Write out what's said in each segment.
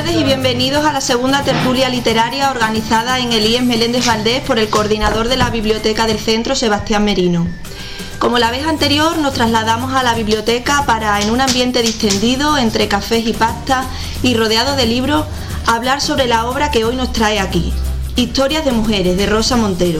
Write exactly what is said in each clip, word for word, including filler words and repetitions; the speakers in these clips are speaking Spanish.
tardes y bienvenidos a la segunda tertulia literaria organizada en el I E S Meléndez Valdés por el coordinador de la Biblioteca del Centro, Sebastián Merino. Como la vez anterior, nos trasladamos a la biblioteca para, en un ambiente distendido, entre cafés y pastas y rodeado de libros, hablar sobre la obra que hoy nos trae aquí, Historias de Mujeres, de Rosa Montero.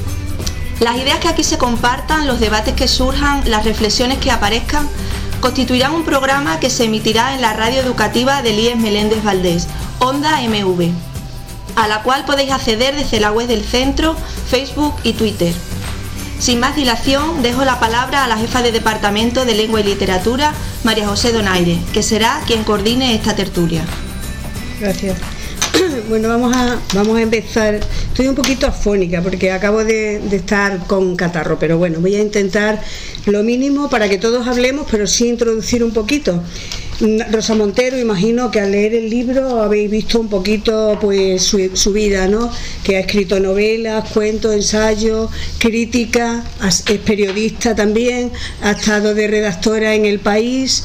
Las ideas que aquí se compartan, los debates que surjan, las reflexiones que aparezcan, constituirán un programa que se emitirá en la radio educativa del I E S Meléndez Valdés, Onda M V, a la cual podéis acceder desde la web del centro, Facebook y Twitter. Sin más dilación, dejo la palabra a la jefa de Departamento de Lengua y Literatura, María José Donaire, que será quien coordine esta tertulia. Gracias. Bueno, vamos a, vamos a empezar. Estoy un poquito afónica porque acabo de, de estar con catarro, pero bueno, voy a intentar lo mínimo para que todos hablemos, pero sí introducir un poquito. Rosa Montero, imagino que al leer el libro habéis visto un poquito pues su, su vida, ¿no? Que ha escrito novelas, cuentos, ensayos, crítica, es periodista también, ha estado de redactora en El País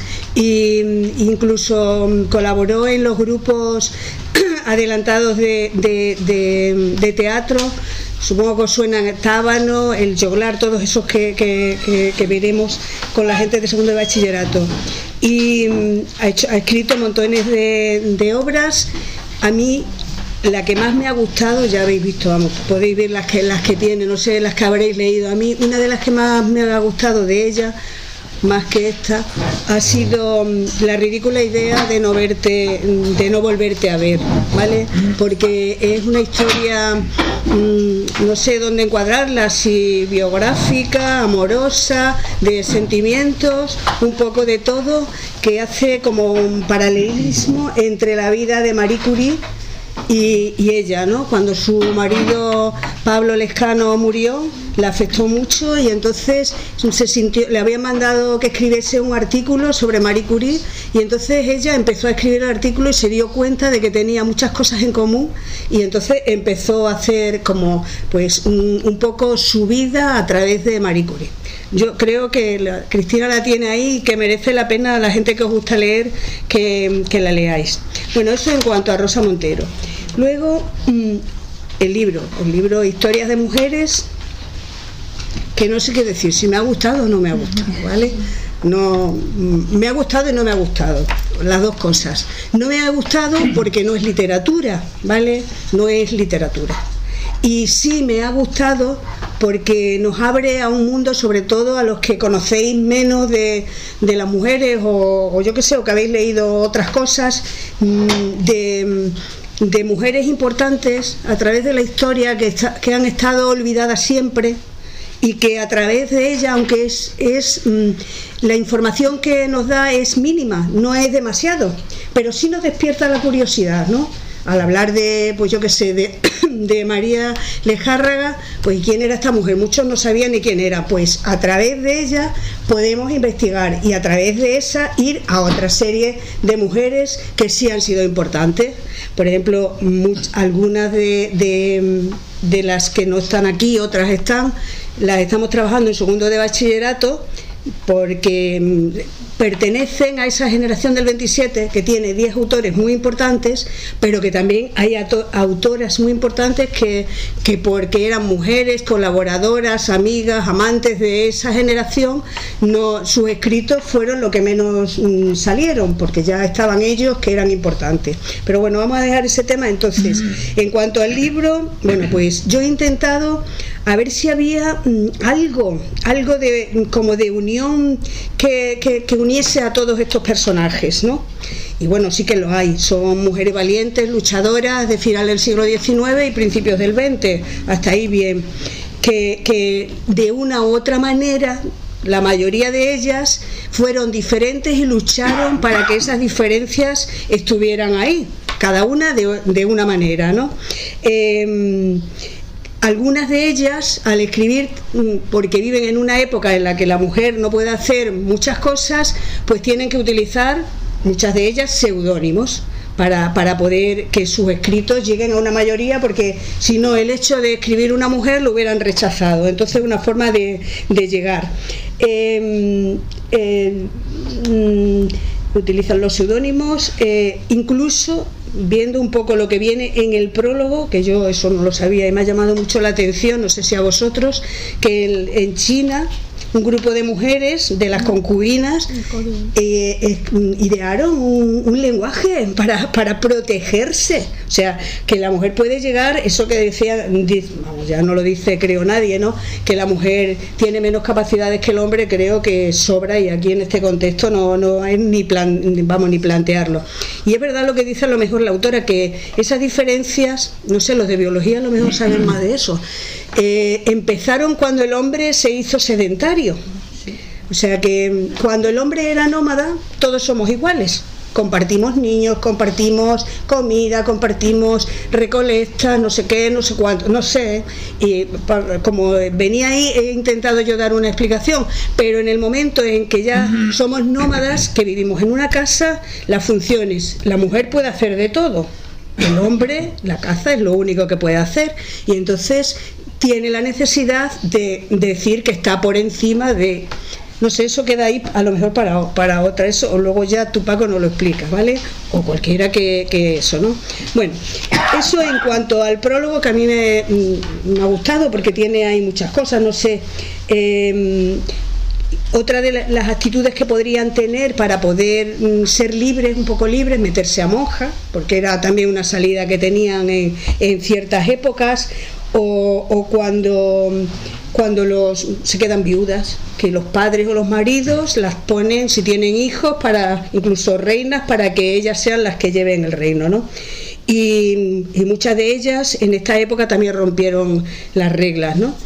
e incluso colaboró en los grupos adelantados de, de, de, de teatro. Supongo que os suenan Tábano, El Joglar, todos esos que, que, que, que veremos con la gente de segundo de bachillerato. Y ha, hecho, ha escrito montones de, de obras. A mí la que más me ha gustado, ya habéis visto, vamos, podéis ver las que, las que tiene, no sé, las que habréis leído. A mí una de las que más me ha gustado de ella, más que esta, ha sido La ridícula idea de no verte, de no volverte a ver, ¿vale? Porque es una historia, mmm, no sé dónde encuadrarla, si biográfica, amorosa, de sentimientos, un poco de todo, que hace como un paralelismo entre la vida de Marie Curie Y, y ella, ¿no? Cuando su marido Pablo Lescano murió, la afectó mucho y entonces se sintió, le habían mandado que escribiese un artículo sobre Marie Curie y entonces ella empezó a escribir el artículo y se dio cuenta de que tenía muchas cosas en común y entonces empezó a hacer como pues un, un poco su vida a través de Marie Curie. Yo creo que la, Cristina la tiene ahí y que merece la pena a la gente que os gusta leer que, que la leáis. Bueno, eso en cuanto a Rosa Montero. Luego, el libro, el libro Historias de Mujeres, que no sé qué decir, si me ha gustado o no me ha gustado, ¿vale? No, me ha gustado y no me ha gustado, las dos cosas. No me ha gustado porque no es literatura, ¿vale? No es literatura. Y sí me ha gustado porque nos abre a un mundo, sobre todo a los que conocéis menos de, de las mujeres o, o yo qué sé, o que habéis leído otras cosas, de, de mujeres importantes a través de la historia que, está, que han estado olvidadas siempre y que a través de ella, aunque es, es la información que nos da es mínima, no es demasiado, pero sí nos despierta la curiosidad, ¿no? Al hablar de, pues yo qué sé, de, de María Lejárraga, pues ¿quién era esta mujer? Muchos no sabían ni quién era. Pues a través de ella podemos investigar y a través de esa ir a otra serie de mujeres que sí han sido importantes. Por ejemplo, much, algunas de, de, de las que no están aquí, otras están, las estamos trabajando en segundo de bachillerato, porque pertenecen a esa generación del veintisiete que tiene diez autores muy importantes, pero que también hay autoras muy importantes que, que porque eran mujeres, colaboradoras, amigas, amantes de esa generación, no, sus escritos fueron lo que menos mm, salieron, porque ya estaban ellos que eran importantes. Pero bueno, vamos a dejar ese tema. Entonces, en cuanto al libro, bueno, pues yo he intentado a ver si había mm, algo, algo de como de unión que, que, que uniese a todos estos personajes, ¿no? Y bueno, sí que lo hay, son mujeres valientes, luchadoras de final del siglo diecinueve y principios del veinte, hasta ahí bien, que, que de una u otra manera la mayoría de ellas fueron diferentes y lucharon para que esas diferencias estuvieran ahí, cada una de, de una manera, ¿no? Eh, Algunas de ellas, al escribir, porque viven en una época en la que la mujer no puede hacer muchas cosas, pues tienen que utilizar, muchas de ellas, seudónimos para, para poder que sus escritos lleguen a una mayoría, porque si no, el hecho de escribir una mujer lo hubieran rechazado. Entonces, una forma de, de llegar. Eh, eh, utilizan los seudónimos, eh, incluso viendo un poco lo que viene en el prólogo, que yo eso no lo sabía y me ha llamado mucho la atención, no sé si a vosotros, que el, en China un grupo de mujeres, de las concubinas, eh, eh, idearon un, un lenguaje para, para protegerse. O sea, que la mujer puede llegar, eso que decía, vamos, ya no lo dice creo nadie, ¿no? Que la mujer tiene menos capacidades que el hombre, creo que sobra, y aquí en este contexto no, no es ni plan, vamos, ni plantearlo. Y es verdad lo que dice a lo mejor la autora, que esas diferencias, no sé, los de biología a lo mejor saben más de eso, eh, empezaron cuando el hombre se hizo sedentario. O sea que cuando el hombre era nómada, todos somos iguales. Compartimos niños, compartimos comida, compartimos recolectas, no sé qué, no sé cuánto, no sé. Y como venía ahí, he intentado yo dar una explicación, pero en el momento en que ya somos nómadas, que vivimos en una casa, las funciones, la mujer puede hacer de todo. El hombre, la caza es lo único que puede hacer, y entonces tiene la necesidad de decir que está por encima de... No sé, eso queda ahí a lo mejor para, para otra, eso, o luego ya tú, Paco, nos lo explicas, ¿vale? O cualquiera que, que eso, ¿no? Bueno, eso en cuanto al prólogo, que a mí me, me ha gustado porque tiene ahí muchas cosas, no sé. Eh, otra de las actitudes que podrían tener para poder mm, ser libres, un poco libres, meterse a monja, porque era también una salida que tenían en, en ciertas épocas, o, o cuando... cuando los se quedan viudas, que los padres o los maridos las ponen, si tienen hijos, para incluso reinas, para que ellas sean las que lleven el reino, ¿no? Y, y muchas de ellas en esta época también rompieron las reglas, ¿no?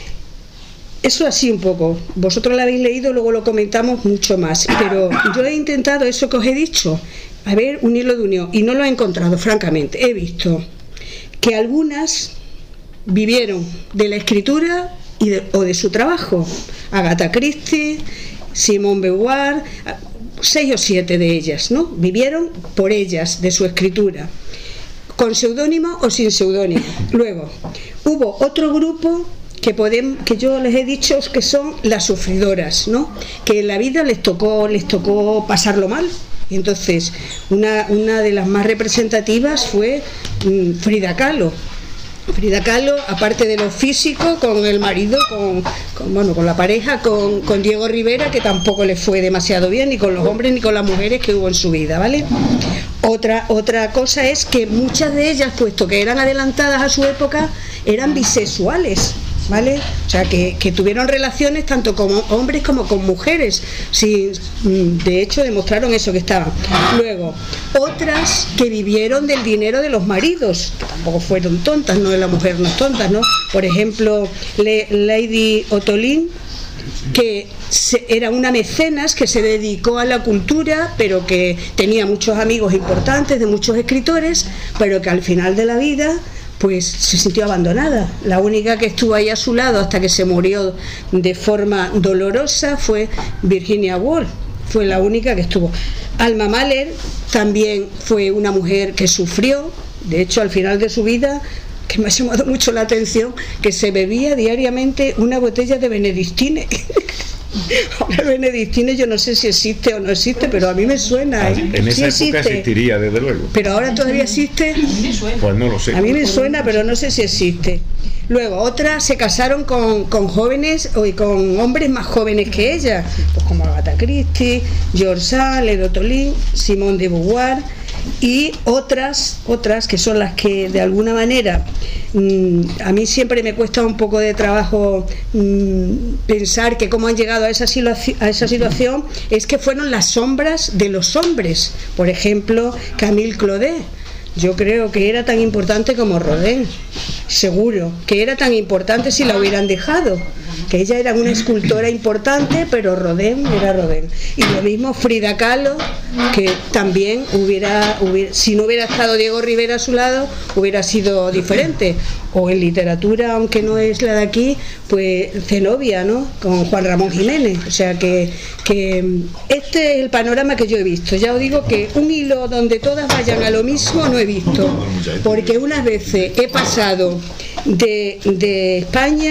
Eso así un poco. Vosotros lo habéis leído, luego lo comentamos mucho más, pero yo he intentado eso que os he dicho, a ver, un hilo de unión, y no lo he encontrado, francamente. He visto que algunas vivieron de la escritura y de, o de su trabajo. Agatha Christie, Simone de Beauvoir, seis o siete de ellas, ¿no? Vivieron por ellas, de su escritura, con seudónimo o sin seudónimo. Luego hubo otro grupo que podemos, que yo les he dicho que son las sufridoras, ¿no? Que en la vida les tocó, les tocó pasarlo mal. Y entonces una, una de las más representativas fue mmm, Frida Kahlo. Frida Kahlo, aparte de lo físico, con el marido, con, con bueno, con la pareja, con, con Diego Rivera, que tampoco le fue demasiado bien, ni con los hombres ni con las mujeres que hubo en su vida, ¿vale? Otra, otra cosa es que muchas de ellas, puesto que eran adelantadas a su época, eran bisexuales, ¿vale? O sea, que, que tuvieron relaciones tanto con hombres como con mujeres. Sí, de hecho demostraron eso, que estaban. Luego, otras que vivieron del dinero de los maridos, que tampoco fueron tontas, no, de la mujer no es tonta, ¿no? Por ejemplo, Le, Lady Otolín, que se, era una mecenas que se dedicó a la cultura, pero que tenía muchos amigos importantes de muchos escritores, pero que al final de la vida pues se sintió abandonada. La única que estuvo ahí a su lado hasta que se murió de forma dolorosa fue Virginia Woolf, fue la única que estuvo. Alma Mahler también fue una mujer que sufrió, de hecho al final de su vida, que me ha llamado mucho la atención, que se bebía diariamente una botella de benedictine. Ahora benedictine yo no sé si existe o no existe, pero a mí me suena, ¿eh? En esa sí época existe. Existiría, desde luego. Pero ahora todavía existe. Pues no lo sé. A mí me suena, pero no sé si existe. Luego, otras se casaron con, con jóvenes o con hombres más jóvenes que ella, pues como Agatha Christie, George Sand, Lady Otolín, Simone de Beauvoir, y otras, otras que son las que de alguna manera mmm, a mí siempre me cuesta un poco de trabajo mmm, pensar que cómo han llegado a esa, a esa situación, es que fueron las sombras de los hombres. Por ejemplo, Camille Claudel. Yo creo que era tan importante como Rodin, seguro, que era tan importante si la hubieran dejado, que ella era una escultora importante, pero Rodin era Rodin. Y lo mismo Frida Kahlo, que también hubiera, hubiera, si no hubiera estado Diego Rivera a su lado, hubiera sido diferente. O en literatura, aunque no es la de aquí, pues Zenobia, ¿no? Con Juan Ramón Jiménez. O sea que, que este es el panorama que yo he visto. Ya os digo que un hilo donde todas vayan a lo mismo no he visto, porque unas veces he pasado de, de España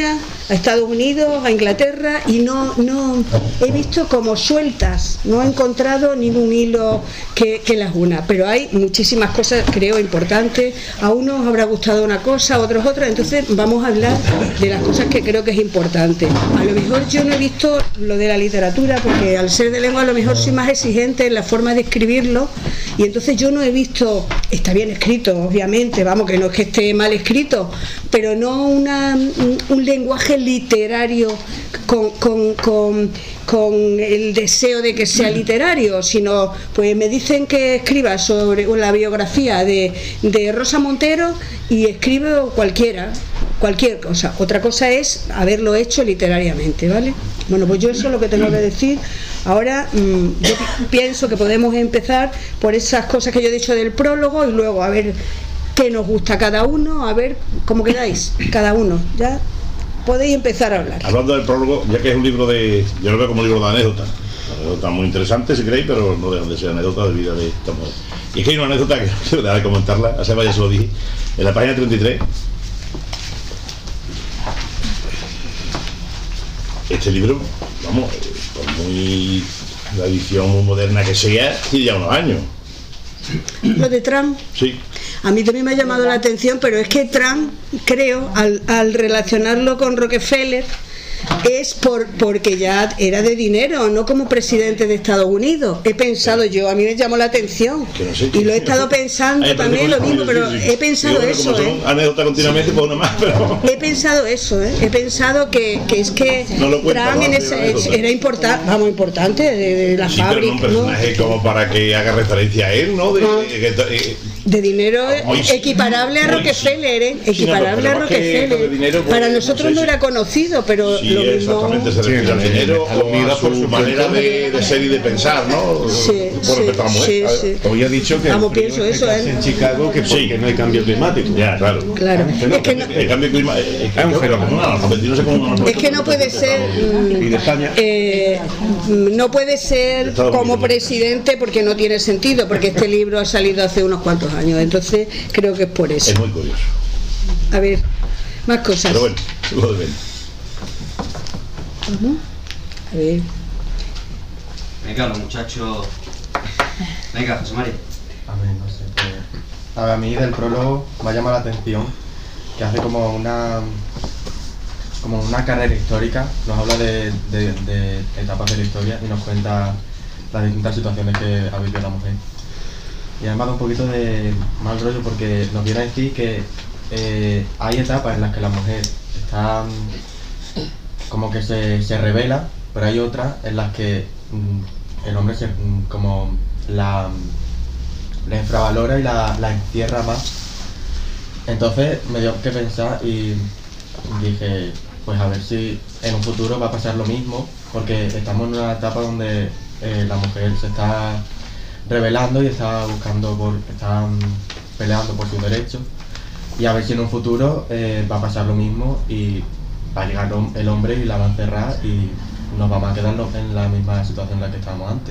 a Estados Unidos, a Inglaterra, y no, no he visto como sueltas, no he encontrado ningún hilo que, que las una, pero hay muchísimas cosas, creo, importantes. A unos habrá gustado una cosa, a otros otra, entonces vamos a hablar de las cosas que creo que es importante. A lo mejor yo no he visto lo de la literatura, porque al ser de lengua a lo mejor soy más exigente en la forma de escribirlo, y entonces yo no he visto, está bien escrito, obviamente, vamos, que no es que esté mal escrito, pero no una, un, un lenguaje literario con, con, con, con el deseo de que sea literario, sino, pues me dicen que escriba sobre la biografía de, de Rosa Montero y escribo cualquiera, cualquier cosa. Otra cosa es haberlo hecho literariamente, ¿vale? Bueno, pues yo eso es lo que tengo que decir. Ahora mmm, yo pienso que podemos empezar por esas cosas que yo he dicho del prólogo y luego a ver qué nos gusta cada uno, a ver cómo quedáis cada uno. Ya podéis empezar a hablar. Hablando del prólogo, ya que es un libro de, yo lo veo como un libro de anécdotas, anécdotas muy interesantes si queréis, pero no dejan de ser anécdotas de vida de esta mujer. Y es que hay una anécdota que quiero dejar de comentarla, hace vaya se lo dije, en la página treinta y tres. Este libro, vamos, por muy la edición muy moderna que sea, tiene ya unos años. Lo de Trump. Sí. A mí también me ha llamado la atención, pero es que Trump, creo, al, al relacionarlo con Rockefeller, es por porque ya era de dinero, no como presidente de Estados Unidos. He pensado yo, a mí me llamó la atención, no sé, y lo he estado pensando Ay, también lo mismo, pero sí, sí. he pensado sí, eso, ¿eh? Anécdota continuamente, pues una más, pero... He pensado eso, ¿eh? He pensado que, que es que no lo cuenta, Trump en ese, era importante, vamos, importante de, de la sí, fábrica. Pero no un personaje ¿no? como para que haga referencia a él, ¿no? De, no. de, de, de, de, de dinero muy, equiparable a Rockefeller, ¿eh? Equiparable sí, no, a Rockefeller. Dinero, pues, para nosotros no, sé, no era conocido, pero sí, lo mismo. Exactamente, se refiere sí, al dinero o a su, su manera de, de ser y de pensar, ¿no? Sí, bueno, sí, sí, sí. Hoy ha dicho que Vamos, pienso eso, ¿eh? en Chicago que porque sí. no hay cambio climático. Ya, claro. Claro. Es que no, el cambio climático es un fenómeno. Es que no puede ser. Y de España. Eh, no puede ser como presidente porque no tiene sentido, porque este libro ha salido hace unos cuantos años, entonces creo que es por eso. Es muy curioso. A ver, más cosas. Pero bueno, lo de ver. Uh-huh. A ver. Venga, los muchachos. Venga, José María. A ver, no sé. Pues, a, ver, a mí del prólogo me ha llamado la atención que hace como una como una carrera histórica, nos habla de, de, de etapas de la historia y nos cuenta las distintas situaciones que ha vivido la mujer. Y además da un poquito de mal rollo porque nos viene a decir que eh, hay etapas en las que la mujer está como que se, se revela, pero hay otras en las que mm, el hombre se, mm, como la, la infravalora y la, la encierra más. Entonces me dio que pensar y dije, pues a ver si en un futuro va a pasar lo mismo, porque estamos en una etapa donde eh, la mujer se está rebelando y está buscando por, está um, peleando por sus derechos, y a ver si en un futuro eh, va a pasar lo mismo y va a llegar el hombre y la va a encerrar y nos vamos a quedar en la misma situación en la que estábamos antes.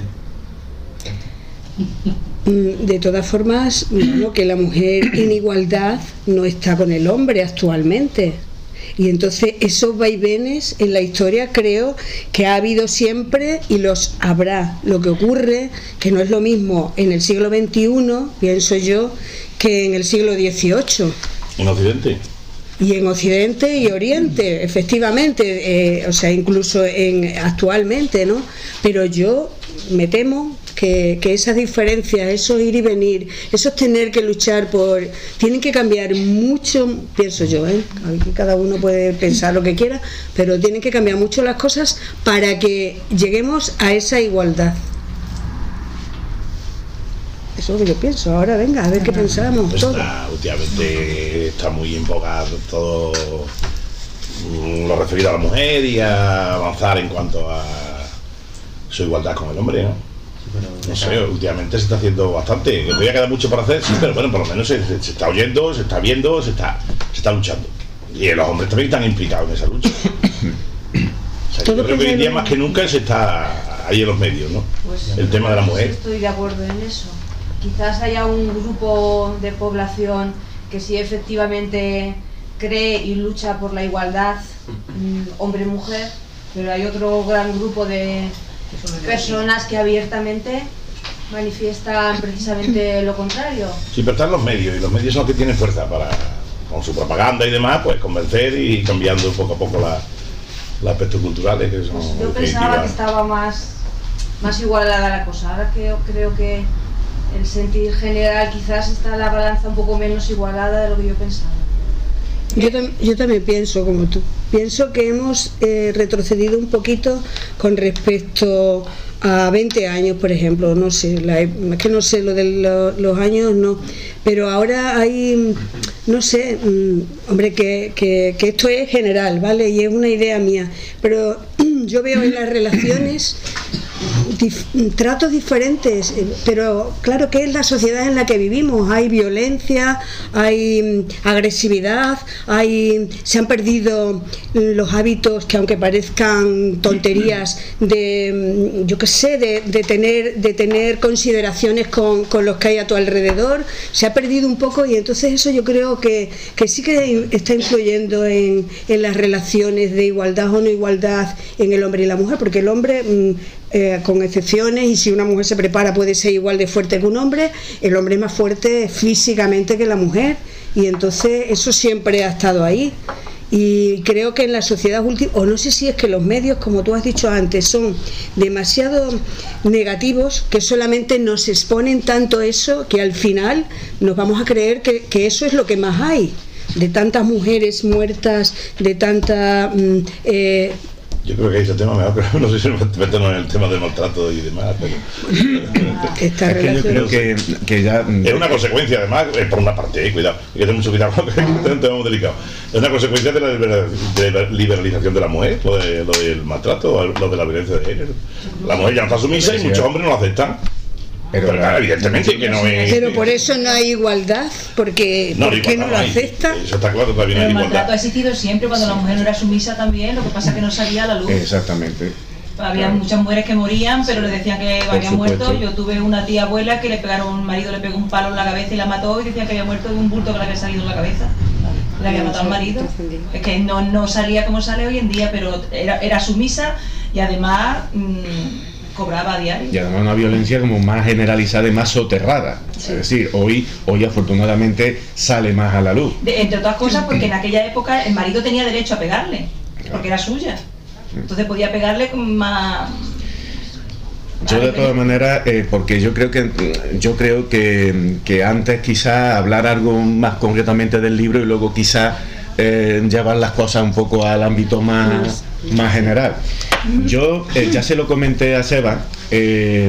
De todas formas, bueno, que la mujer en igualdad no está con el hombre actualmente. Y entonces esos vaivenes en la historia creo que ha habido siempre y los habrá. Lo que ocurre que no es lo mismo en el siglo veintiuno, pienso yo, que en el siglo dieciocho. ¿En Occidente? Y en Occidente y Oriente, efectivamente, eh, o sea, incluso en actualmente, ¿no? Pero yo me temo que, que esas diferencias, eso ir y venir, eso es tener que luchar por... Tienen que cambiar mucho, pienso yo, ¿eh? Aquí cada uno puede pensar lo que quiera, pero tienen que cambiar mucho las cosas para que lleguemos a esa igualdad. Eso es lo que yo pienso. Ahora venga, a ver qué pensamos. Pues todo. Está, últimamente está muy invocado todo lo referido a la mujer y a avanzar en cuanto a su igualdad con el hombre, ¿no? Sí, pero, no sé, últimamente se está haciendo bastante. Que todavía queda mucho por hacer, sí, pero bueno, por lo menos se, se, se está oyendo, se está viendo, se está, se está luchando. Y los hombres también están implicados en esa lucha. O sea, yo creo que hoy en día más que nunca se está ahí en los medios, ¿no? Pues, el tema de la mujer. Estoy de acuerdo en eso. Quizás haya un grupo de población que sí efectivamente cree y lucha por la igualdad mm, hombre-mujer, pero hay otro gran grupo de personas que abiertamente manifiestan precisamente lo contrario. Sí, pero están los medios, y los medios son los que tienen fuerza para, con su propaganda y demás, pues convencer y ir cambiando poco a poco la, los aspectos culturales que son. Pues yo pensaba que estaba más, más igualada la cosa, ahora creo, creo que el sentir general quizás está la balanza un poco menos igualada de lo que yo pensaba. Yo, tam yo también pienso como tú. Pienso que hemos eh, retrocedido un poquito con respecto a veinte años, por ejemplo. No sé, la, es que no sé lo de lo, los años, no. Pero ahora hay, no sé, mmm, hombre, que, que, que esto es general, ¿vale? Y es una idea mía. Pero yo veo en las relaciones Dif tratos diferentes, pero claro que es la sociedad en la que vivimos. Hay violencia, hay agresividad, hay, se han perdido los hábitos que, aunque parezcan tonterías, de yo qué sé, de, de tener de tener consideraciones con, con los que hay a tu alrededor. Se ha perdido un poco, y entonces eso yo creo que, que sí que está influyendo en, en las relaciones de igualdad o no igualdad en el hombre y la mujer, porque el hombre Eh, con excepciones, y si una mujer se prepara puede ser igual de fuerte que un hombre, el hombre es más fuerte físicamente que la mujer, y entonces eso siempre ha estado ahí. Y creo que en la sociedad última, o no sé si es que los medios, como tú has dicho antes, son demasiado negativos, que solamente nos exponen tanto eso que al final nos vamos a creer que, que eso es lo que más hay, de tantas mujeres muertas, de tanta mm, eh, yo creo que ese tema mejor, pero no sé si meternos en el tema del maltrato y demás, pero esta es que yo creo que, que ya es una consecuencia, además, eh, por una parte, eh, cuidado, hay que tener mucho cuidado, porque es un tema muy delicado. Es una consecuencia de la, de la liberalización de la mujer, lo, de, lo del maltrato, lo de la violencia de género. La mujer ya no está sumisa y muchos hombres no lo aceptan. Pero, pero claro, evidentemente que no es. Pero por eso no hay igualdad, porque no, ¿por qué no lo acepta? Eso está claro, todavía no hay el igualdad. maltrato ha existido siempre cuando sí. La mujer no era sumisa también, lo que pasa es que no salía a la luz. Exactamente. Había claro. Muchas mujeres que morían, pero le decían que por había supuesto. muerto. Yo tuve una tía abuela que le pegaron, un marido le pegó un palo en la cabeza y la mató, y decían que había muerto de un bulto que le había salido en la cabeza. Le había matado al marido. Es que no, no salía como sale hoy en día, pero era, era sumisa y además mmm, cobraba a diario. Y además una violencia como más generalizada y más soterrada. Sí. Es decir, hoy, hoy afortunadamente sale más a la luz. De, entre otras cosas porque en aquella época el marido tenía derecho a pegarle, porque era suya. Entonces podía pegarle con más. Yo de todas maneras, eh, porque yo creo que yo creo que, que antes quizás hablar algo más concretamente del libro y luego quizás eh, llevar las cosas un poco al ámbito más, más general. Yo eh, ya se lo comenté a Seba, eh,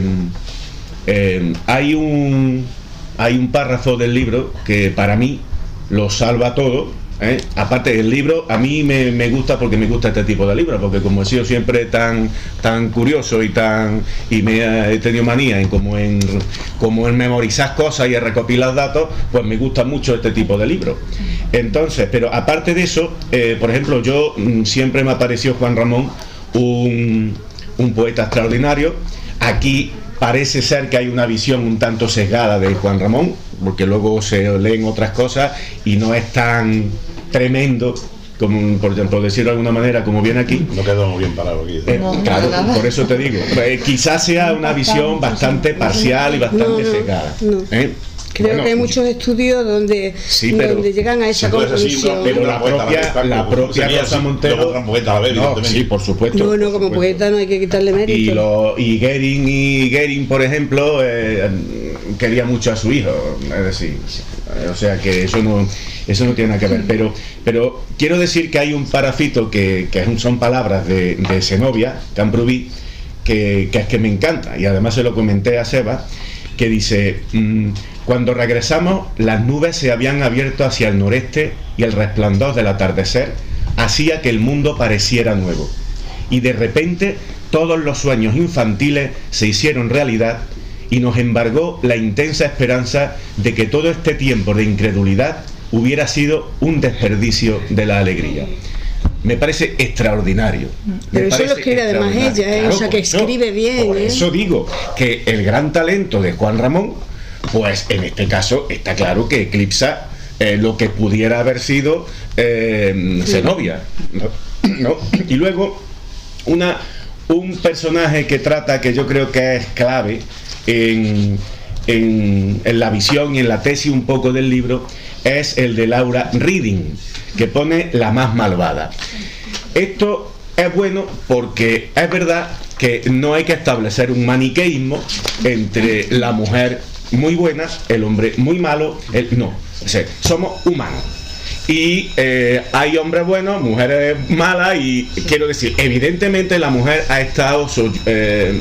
eh, hay un hay un párrafo del libro que para mí lo salva todo. ¿Eh? Aparte el libro a mí me, me gusta porque me gusta este tipo de libros, porque como he sido siempre tan tan curioso y tan y me he tenido manía en como en como en memorizar cosas y en recopilar datos, pues me gusta mucho este tipo de libros. Entonces, pero aparte de eso, eh, por ejemplo, yo mm, siempre me ha parecido Juan Ramón un, un poeta extraordinario. Aquí parece ser que hay una visión un tanto sesgada de Juan Ramón, porque luego se leen otras cosas y no es tan tremendo como, por ejemplo, decirlo de alguna manera, como viene aquí. No quedó muy bien parado aquí. Eh, no, claro, no, por eso te digo, eh, quizás sea una visión bastante parcial y bastante no, no, sesgada. No. ¿Eh? Creo bueno, que hay muchos estudios donde, sí, pero, donde llegan a esa conclusión. Pero la propia, la propia Rosa Montero. No, sí, por supuesto. No, no, como poeta no hay que quitarle mérito. Y, lo, y Goering, y Goering, por ejemplo, eh, quería mucho a su hijo, es decir, o sea que eso no, eso no tiene nada que ver. Pero, pero quiero decir que hay un parafito que, que son palabras de, de Zenobia Camprubí, que, que es que me encanta, y además se lo comenté a Seba, que dice: mmm, cuando regresamos, las nubes se habían abierto hacia el noreste y el resplandor del atardecer hacía que el mundo pareciera nuevo. Y de repente todos los sueños infantiles se hicieron realidad y nos embargó la intensa esperanza de que todo este tiempo de incredulidad hubiera sido un desperdicio de la alegría. Me parece extraordinario. Pero eso lo escribe además ella, ¿eh? Claro, o sea que escribe bien. Por ¿eh? eso digo que el gran talento de Juan Ramón, pues en este caso está claro que eclipsa eh, lo que pudiera haber sido eh, Zenobia, ¿no? ¿no? Y luego una, un personaje que trata, que yo creo que es clave en, en, en la visión y en la tesis un poco del libro, es el de Laura Reading, que pone la más malvada. Esto es bueno porque es verdad que no hay que establecer un maniqueísmo entre la mujer muy buena, el hombre muy malo, el, no, o sea, somos humanos. Y eh, hay hombres buenos, mujeres malas, y quiero decir, evidentemente la mujer ha estado eh,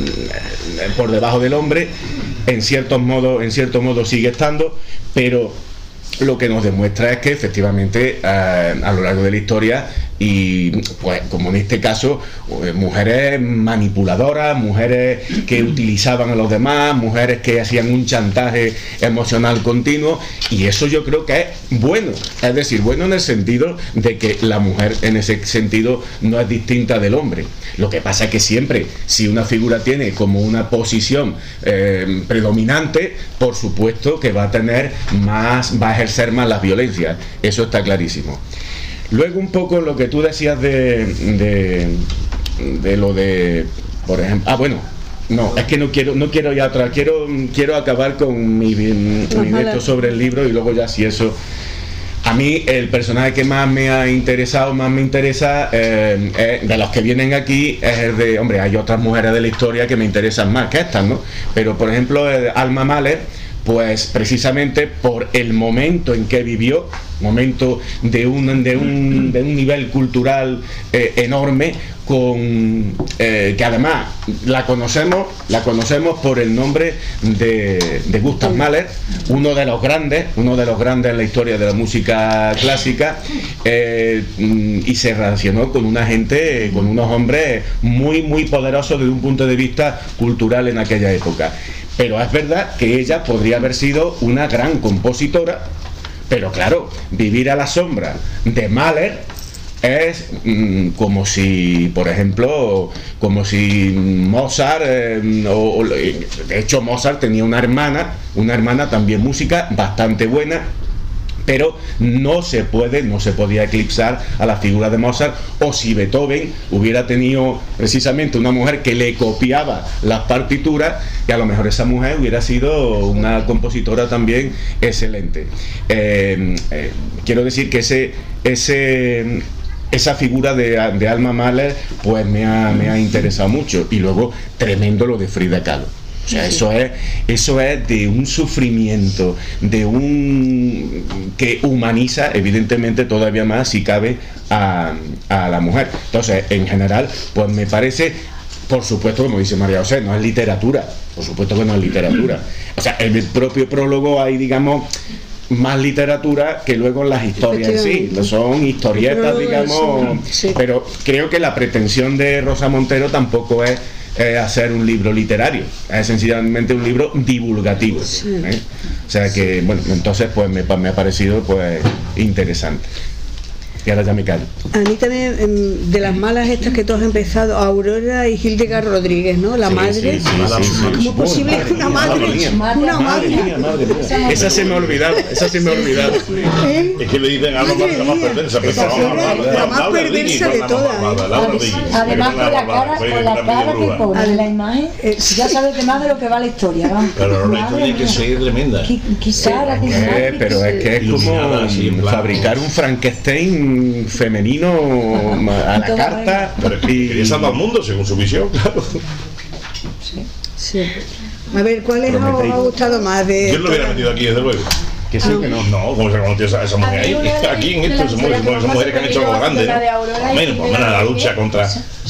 por debajo del hombre, en ciertos modos, en cierto modo sigue estando, pero lo que nos demuestra es que efectivamente eh, a lo largo de la historia, y pues como en este caso, eh, mujeres manipuladoras, mujeres que utilizaban a los demás, mujeres que hacían un chantaje emocional continuo, y eso yo creo que es bueno, es decir, bueno en el sentido de que la mujer en ese sentido no es distinta del hombre. Lo que pasa es que siempre, si una figura tiene como una posición eh, predominante, por supuesto que va a tener más, va a ejercer más las violencias, eso está clarísimo. Luego un poco lo que tú decías de, de, de lo de, por ejemplo, ah bueno, no, es que no quiero, no quiero ya atrás, quiero, quiero acabar con mi, mi esto sobre el libro y luego ya si eso. A mí el personaje que más me ha interesado, más me interesa, eh, es, de los que vienen aquí, es el de, hombre, hay otras mujeres de la historia que me interesan más que estas, ¿no? Pero por ejemplo, eh, Alma Mahler, pues precisamente por el momento en que vivió, momento de un, de un, de un nivel cultural eh, enorme, con eh, que además la conocemos, la conocemos por el nombre de, de Gustav Mahler, uno de los grandes, uno de los grandes en la historia de la música clásica, eh, y se relacionó con una gente, con unos hombres muy, muy poderosos desde un punto de vista cultural en aquella época. Pero es verdad que ella podría haber sido una gran compositora, pero claro, vivir a la sombra de Mahler es mm, como si, por ejemplo, como si Mozart, eh, o, o, de hecho Mozart tenía una hermana, una hermana también música bastante buena, pero no se puede, no se podía eclipsar a la figura de Mozart. O si Beethoven hubiera tenido precisamente una mujer que le copiaba las partituras, y a lo mejor esa mujer hubiera sido una compositora también excelente. Eh, eh, quiero decir que ese, ese esa figura de, de Alma Mahler pues me ha, me ha interesado mucho. Y luego tremendo lo de Frida Kahlo. O sea, eso es, eso es de un sufrimiento, de un que humaniza evidentemente todavía más, si cabe, a, a la mujer. Entonces, en general, pues me parece, por supuesto, como dice María José, no es literatura, por supuesto que no es literatura. O sea, en el propio prólogo hay, digamos, más literatura que luego en las historias en sí, son historietas, digamos, sí. Pero creo que la pretensión de Rosa Montero tampoco es Eh, hacer un libro literario, es sencillamente un libro divulgativo, ¿eh? O sea que, bueno, entonces pues me, me ha parecido pues interesante. Y ahora ya me callo. A mí también, de las malas estas que tú has empezado, Aurora y Hildegard Rodríguez, ¿no? La sí, madre. Sí, sí, sí, sí, ¿Cómo es posible que una madre? Una madre. Mía, madre mía. Esa se me ha olvidado, esa se me ha olvidado. ¿Eh? Es que le dicen algo más, la más perversa, pero la más perversa de todas. Además con la cara, con la cara que pone en la imagen, ya sabes de más de lo que va la historia, ¿no? Pero la historia hay que ser tremenda. Qué cara, qué pero es que es como fabricar un Frankenstein femenino a la carta. Pero y quería salvar al mundo según su visión, claro. Sí, sí. A ver, ¿cuál es os ha gustado más de? Yo no lo hubiera metido aquí, desde luego. Que sí, que no. No, ¿cómo se conoció esa, esa mujer ahí? Aquí en esto son mujeres, son mujeres que han hecho algo grande, ¿no? Menos, por menos la lucha contra.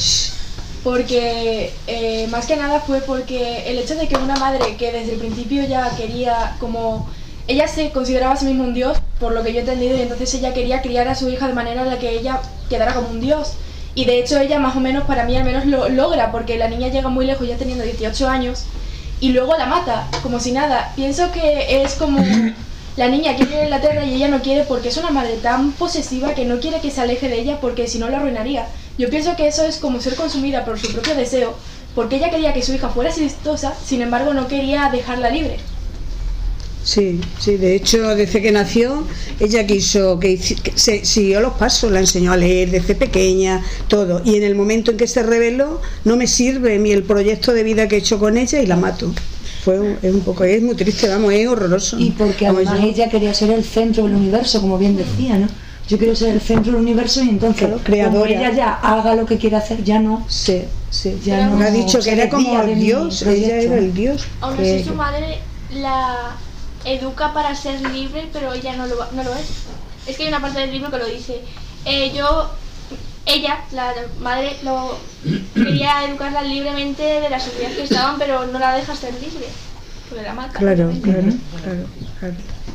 Porque eh, más que nada fue porque el hecho de que una madre que desde el principio ya quería como ella se consideraba a sí misma un dios, por lo que yo he entendido, y entonces ella quería criar a su hija de manera en la que ella quedara como un dios. Y de hecho ella más o menos, para mí al menos, lo logra, porque la niña llega muy lejos ya teniendo dieciocho años y luego la mata, como si nada. Pienso que es como la niña quiere ir a Inglaterra y ella no quiere porque es una madre tan posesiva que no quiere que se aleje de ella porque si no la arruinaría. Yo pienso que eso es como ser consumida por su propio deseo, porque ella quería que su hija fuera exitosa, sin embargo no quería dejarla libre. Sí, sí, de hecho, desde que nació, ella quiso que, que se siguió los pasos, la enseñó a leer desde pequeña, todo. Y en el momento en que se rebeló, no me sirve ni el proyecto de vida que he hecho con ella y la mato. Fue un, es un poco, es muy triste, vamos, es horroroso. Y porque vamos, además yo, ella quería ser el centro del universo, como bien decía, ¿no? Yo quiero ser el centro del universo y entonces, claro, creadora, como ella ya haga lo que quiera hacer, ya no. Sí, sí, ya no. no. Ha dicho que era como el Dios, ella era el Dios. Aún así su madre la educa para ser libre, pero ella no lo, no lo es. Es que hay una parte del libro que lo dice. Eh, yo, ella, la madre, lo quería educarla libremente de la sociedad que estaban, pero no la deja ser libre, porque la mata. Claro, claro, claro, claro.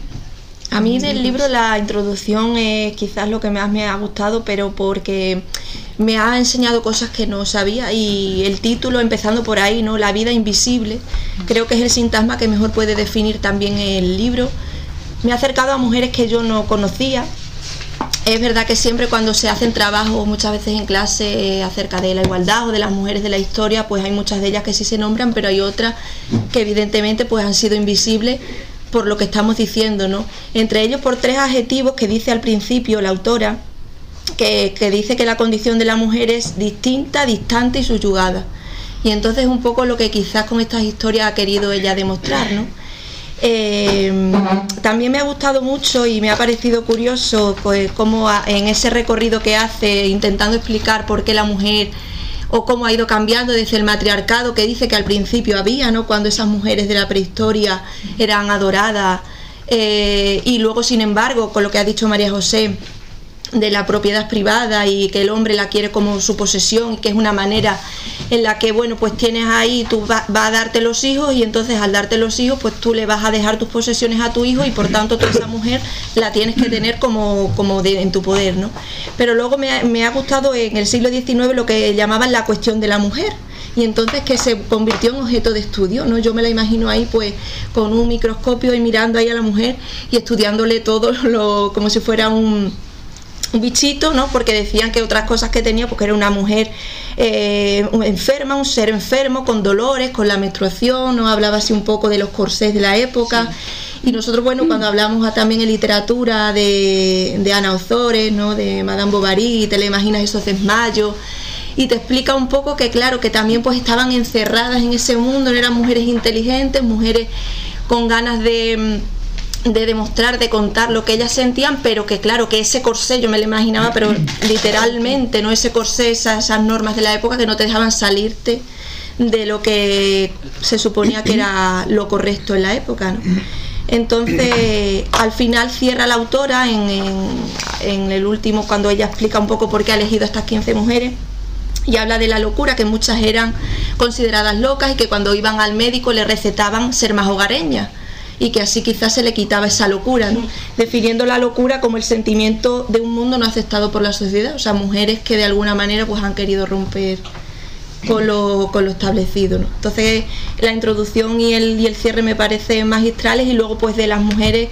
A mí del libro la introducción es quizás lo que más me ha gustado, pero porque me ha enseñado cosas que no sabía, y el título, empezando por ahí, ¿no? La vida invisible, creo que es el sintagma que mejor puede definir también el libro. Me ha acercado a mujeres que yo no conocía. Es verdad que siempre cuando se hacen trabajos, muchas veces en clase, acerca de la igualdad o de las mujeres de la historia, pues hay muchas de ellas que sí se nombran, pero hay otras que evidentemente pues han sido invisibles por lo que estamos diciendo, ¿no? Entre ellos por tres adjetivos que dice al principio la autora, que, que dice que la condición de la mujer es distinta, distante y subyugada. Y entonces un poco lo que quizás con estas historias ha querido ella demostrar, ¿no? Eh, también me ha gustado mucho y me ha parecido curioso pues cómo a, en ese recorrido que hace intentando explicar por qué la mujer o cómo ha ido cambiando desde el matriarcado, que dice que al principio había, ¿no? Cuando esas mujeres de la prehistoria eran adoradas, eh, y luego sin embargo con lo que ha dicho María José de la propiedad privada y que el hombre la quiere como su posesión, que es una manera en la que, bueno, pues tienes ahí, tú vas va a darte los hijos y entonces al darte los hijos pues tú le vas a dejar tus posesiones a tu hijo y por tanto tú esa mujer la tienes que tener como, como de, en tu poder, ¿no? Pero luego me ha, me ha gustado en el siglo diecinueve lo que llamaban la cuestión de la mujer, y entonces que se convirtió en objeto de estudio, ¿no? Yo me la imagino ahí pues con un microscopio y mirando ahí a la mujer y estudiándole todo lo, como si fuera un un bichito, ¿no? Porque decían que otras cosas que tenía, porque era una mujer eh, enferma, un ser enfermo, con dolores, con la menstruación, ¿no? Hablaba así un poco de los corsés de la época. Sí. Y nosotros, bueno, cuando hablamos también en literatura de, de Ana Ozores, ¿no? De Madame Bovary, te le imaginas esos desmayos, y te explica un poco que claro, que también pues estaban encerradas en ese mundo, no eran mujeres inteligentes, mujeres con ganas de de demostrar, de contar lo que ellas sentían, pero que claro, que ese corsé, yo me lo imaginaba, pero literalmente, ¿no? Ese corsé, esas, esas normas de la época que no te dejaban salirte de lo que se suponía que era lo correcto en la época, ¿no? Entonces, al final cierra la autora en, en, en el último, cuando ella explica un poco por qué ha elegido a estas quince mujeres, y habla de la locura, que muchas eran consideradas locas y que cuando iban al médico le recetaban ser más hogareñas, y que así quizás se le quitaba esa locura, ¿no? Definiendo la locura como el sentimiento de un mundo no aceptado por la sociedad, o sea, mujeres que de alguna manera pues han querido romper con lo, con lo establecido, ¿no? Entonces la introducción y el, y el cierre me parecen magistrales, y luego pues de las mujeres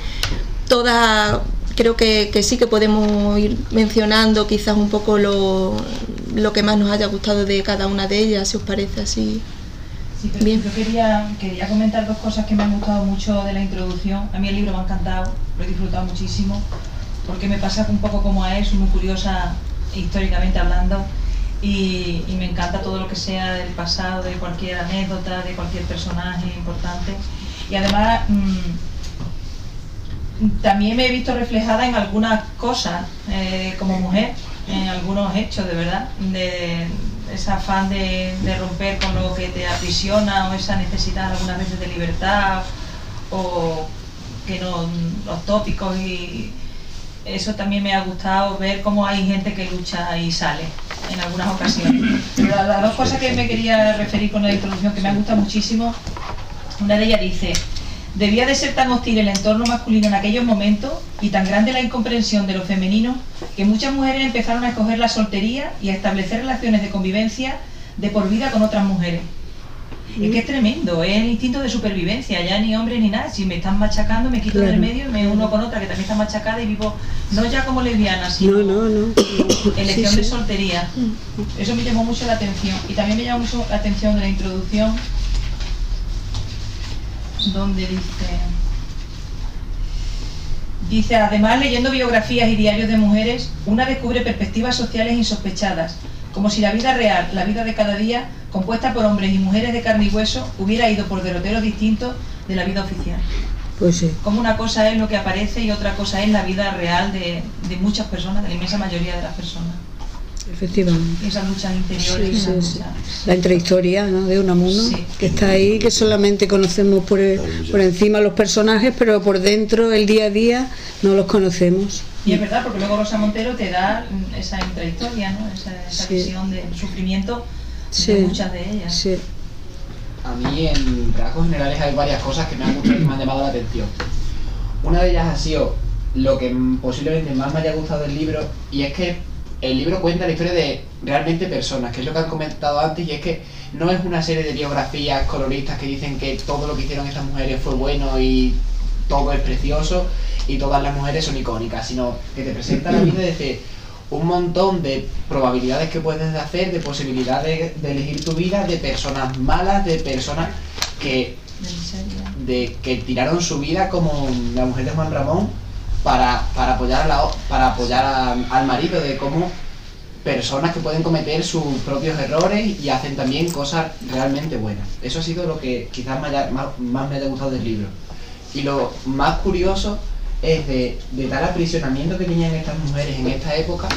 todas creo que, que sí que podemos ir mencionando quizás un poco lo, lo que más nos haya gustado de cada una de ellas, si os parece así. Sí, pero Bien. Yo quería, quería comentar dos cosas que me han gustado mucho de la introducción. A mí el libro me ha encantado, lo he disfrutado muchísimo, porque me pasa un poco como a él, soy muy curiosa históricamente hablando, y, y me encanta todo lo que sea del pasado, de cualquier anécdota, de cualquier personaje importante. Y además mmm, también me he visto reflejada en algunas cosas eh, como mujer, en algunos hechos de verdad, de ese afán de, de romper con lo que te aprisiona, o esa necesidad algunas veces de libertad, o que no, los tópicos, y eso también me ha gustado ver cómo hay gente que lucha y sale en algunas ocasiones. Pero las dos cosas que me quería referir con la introducción que me han gustado muchísimo, una de ellas dice: debía de ser tan hostil el entorno masculino en aquellos momentos y tan grande la incomprensión de lo femenino que muchas mujeres empezaron a escoger la soltería y a establecer relaciones de convivencia de por vida con otras mujeres. Sí. Es que es tremendo, es el instinto de supervivencia, ya ni hombres ni nada. Si me están machacando, me quito claro. del medio y me uno con otra que también está machacada y vivo no ya como lesbiana, sino no, no, no. elección sí, sí. de soltería. Eso me llamó mucho la atención. Y también me llamó mucho la atención de la introducción, donde dice Dice, además, leyendo biografías y diarios de mujeres, una descubre perspectivas sociales insospechadas, como si la vida real, la vida de cada día, compuesta por hombres y mujeres de carne y hueso, hubiera ido por derroteros distintos de la vida oficial. Pues sí. Como una cosa es lo que aparece y otra cosa es la vida real de, de muchas personas, de la inmensa mayoría de las personas. Efectivamente. Esas luchas interiores. Sí, esas sí, luchas, sí. La intrahistoria, ¿no?, de Unamuno, sí, que está ahí, que solamente conocemos por, el, por encima los personajes, pero por dentro, el día a día, no los conocemos. Y es verdad, porque luego Rosa Montero te da esa intrahistoria, ¿no?, esa, esa sí. visión del sufrimiento sí. de muchas de ellas. Sí. A mí, en rasgos generales, hay varias cosas que me han gustado y me han llamado la atención. Una de ellas ha sido lo que posiblemente más me haya gustado del libro, y es que el libro cuenta la historia de realmente personas, que es lo que han comentado antes, y es que no es una serie de biografías coloristas que dicen que todo lo que hicieron estas mujeres fue bueno y todo es precioso y todas las mujeres son icónicas, sino que te presenta la vida desde un montón de probabilidades que puedes hacer, de posibilidades de elegir tu vida, de personas malas, de personas que, de, que tiraron su vida, como la mujer de Juan Ramón, para, para apoyar, a la, para apoyar a, al marido, de cómo personas que pueden cometer sus propios errores y hacen también cosas realmente buenas. Eso ha sido lo que quizás me haya, más, más me haya gustado del libro. Y lo más curioso es de, de tal aprisionamiento que tenían estas mujeres en esta época,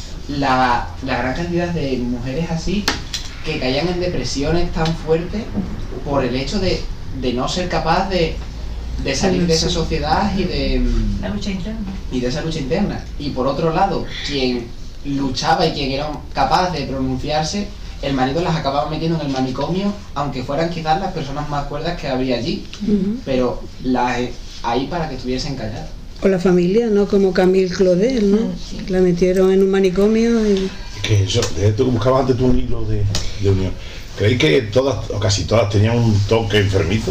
la, la gran cantidad de mujeres así que caían en depresiones tan fuertes por el hecho de, de no ser capaz de, de salir de esa sociedad y de, la lucha interna. y de esa lucha interna. Y por otro lado, quien luchaba y quien era capaz de pronunciarse, el marido las acababa metiendo en el manicomio, aunque fueran quizás las personas más cuerdas que había allí, uh-huh. pero las ahí para que estuviesen calladas. O la familia, ¿no? Como Camille Claudel, ¿no? Sí. La metieron en un manicomio y... Que eso, tú que buscabas antes tú un hilo de, de unión. ¿Creéis que todas, o casi todas, tenían un toque enfermizo?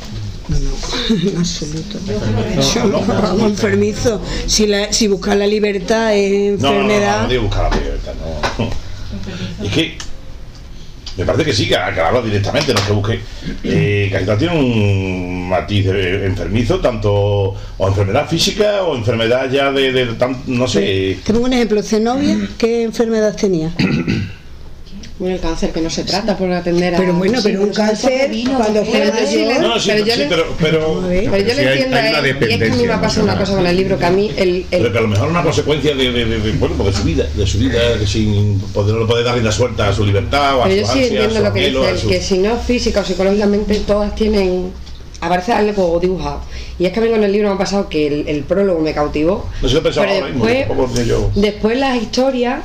No, en absoluto. Yo no, no, no, no, enfermizo. Si, la, si buscar la libertad es enfermedad... No, no, no, no digo buscar la libertad, no. Es que me parece que sí, que, que habla directamente, no es que busque. Eh, casi todas tienen un matiz de enfermizo, tanto o enfermedad física o enfermedad ya de, de, de tan, no sé. Te pongo un ejemplo, Zenobia, ¿qué enfermedad tenía? Bueno, el cáncer que no se trata por atender a... Pero bueno, pero un cáncer cuando fue... No, sí, pero, sí, pero, pero, pero yo le entiendo a él, y es que a mí me ha pasado una cosa con el libro, que a mí el... el... Pero que a lo mejor una consecuencia de, de, de, de, bueno, pues de su vida, de su vida, que sin poder, no poder darle la suelta a su libertad o a pero su yo sí ansia, entiendo lo que dice él, su... que si no física o psicológicamente todas tienen... Aparece algo dibujado. Y es que a mí con el libro me ha pasado que el, el prólogo me cautivó. No sé, pensaba ahora mismo, después, yo... después las historias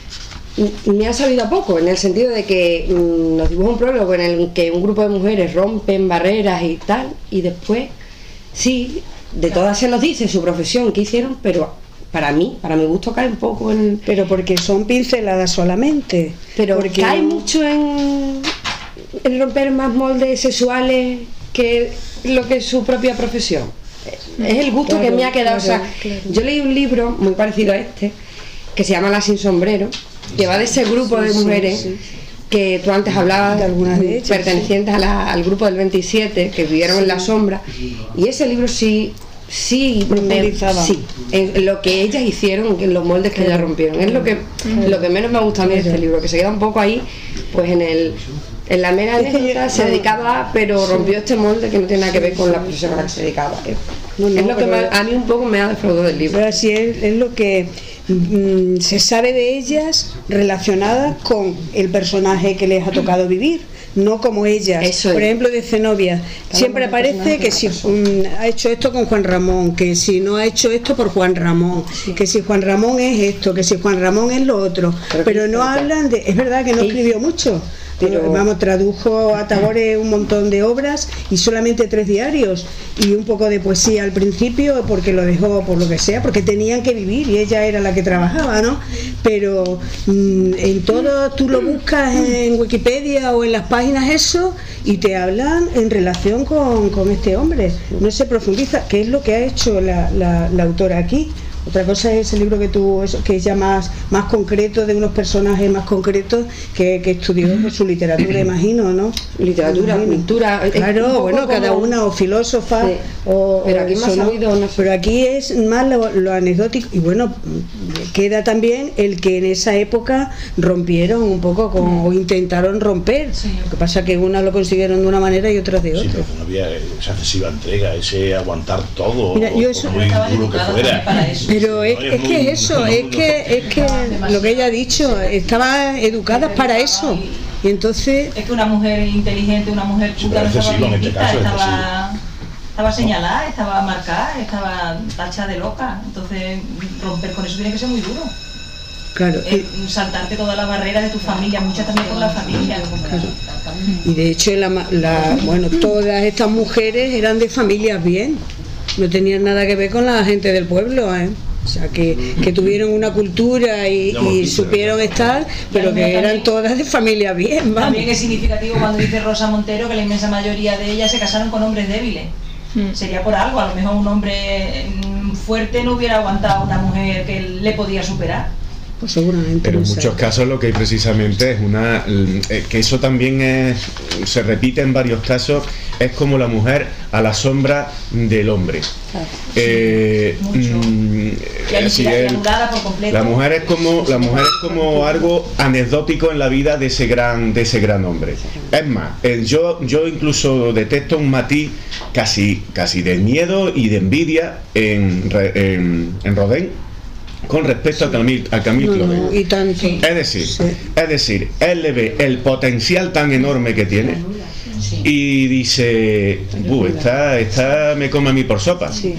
me ha sabido a poco, en el sentido de que mmm, nos dibuja un prólogo en el que un grupo de mujeres rompen barreras y tal, y después sí, de todas se nos dice su profesión, qué hicieron, pero para mí, para mi gusto cae un poco en... Pero porque son pinceladas solamente. Pero porque cae mucho en, en romper más moldes sexuales que lo que es su propia profesión. Es el gusto claro, que me ha quedado. Claro, o sea, claro. Yo leí un libro muy parecido a este, que se llama La sin sombrero, que va de ese grupo de mujeres sí, sí, sí. que tú antes hablabas, de algunas de ellas, pertenecientes sí. a la, al grupo del veintisiete, que vivieron sí. en la sombra, y ese libro sí sí, me, sí en lo que ellas hicieron, en los moldes que ellas rompieron, es lo que lo que menos me gusta a mí de este libro, que se queda un poco ahí, pues en el en la mera anécdota, se dedicaba, pero rompió este molde que no tiene nada que ver con la profesión a la que se dedicaba. No, no, es lo que me, a mí un poco me ha defraudado del libro. Pero así es, es lo que mm, se sabe de ellas relacionadas con el personaje que les ha tocado vivir, no como ellas. Eso Por ejemplo, de Zenobia, siempre aparece que si um, ha hecho esto con Juan Ramón, que si no ha hecho esto por Juan Ramón, sí. que si Juan Ramón es esto, que si Juan Ramón es lo otro, pero, pero no hablan de... Es verdad que no escribió mucho, pero vamos, tradujo a Tagore un montón de obras y solamente tres diarios y un poco de poesía al principio, porque lo dejó por lo que sea, porque tenían que vivir y ella era la que trabajaba, ¿no? Pero mmm, en todo tú lo buscas en Wikipedia o en las páginas eso y te hablan en relación con, con este hombre, no se profundiza, que es lo que ha hecho la, la, la autora aquí. Otra cosa es el libro que tú, que es ya más, más concreto, de unos personajes más concretos que, que estudió su literatura, imagino, ¿no? Literatura, cultura. Claro, bueno, como... cada una, o filósofa, sí. o, pero o aquí eso, más ¿no? sabido, no sé. Pero aquí es más lo, lo anecdótico, y bueno, queda también el que en esa época rompieron un poco con, o intentaron romper. Sí. Lo que pasa que unas lo consiguieron de una manera y otras de otra. Sí, pero no había esa excesiva entrega, ese aguantar todo. Mira, yo eso, muy duro que fuera. Pero es, es que es eso, es que es que lo que ella ha dicho, estaban educadas para eso. Y entonces es que una mujer inteligente, una mujer culta, no estaba bien vista, estaba, estaba señalada, estaba marcada, estaba tacha de loca. Entonces romper con eso tiene que ser muy duro. Claro. Eh, saltarte todas las barreras de tu familia, muchas también por la familia. Claro. Y de hecho, la, la, bueno, todas estas mujeres eran de familias bien, no tenían nada que ver con la gente del pueblo, ¿eh? O sea, que, que tuvieron una cultura y, y supieron estar, pero que eran todas de familia bien, vamos. También es significativo cuando dice Rosa Montero que la inmensa mayoría de ellas se casaron con hombres débiles. Mm. Sería por algo, a lo mejor un hombre fuerte no hubiera aguantado a una mujer que le podía superar. Pues seguramente. Pero en no muchos sé. casos lo que hay precisamente es una eh, que eso también es, se repite en varios casos, es como la mujer a la sombra del hombre. Claro. Eh, mm, si el, la mujer es como la mujer es como algo anecdótico en la vida de ese gran de ese gran hombre. Es más, eh, yo yo incluso detecto un matiz casi casi de miedo y de envidia en en, en Rodin con respecto sí. a Camille, a Camille no, no, y tanto. Es decir, sí. es decir, él le ve el potencial tan enorme que tiene sí. y dice, uh, esta, esta me come a mí por sopa. Sí.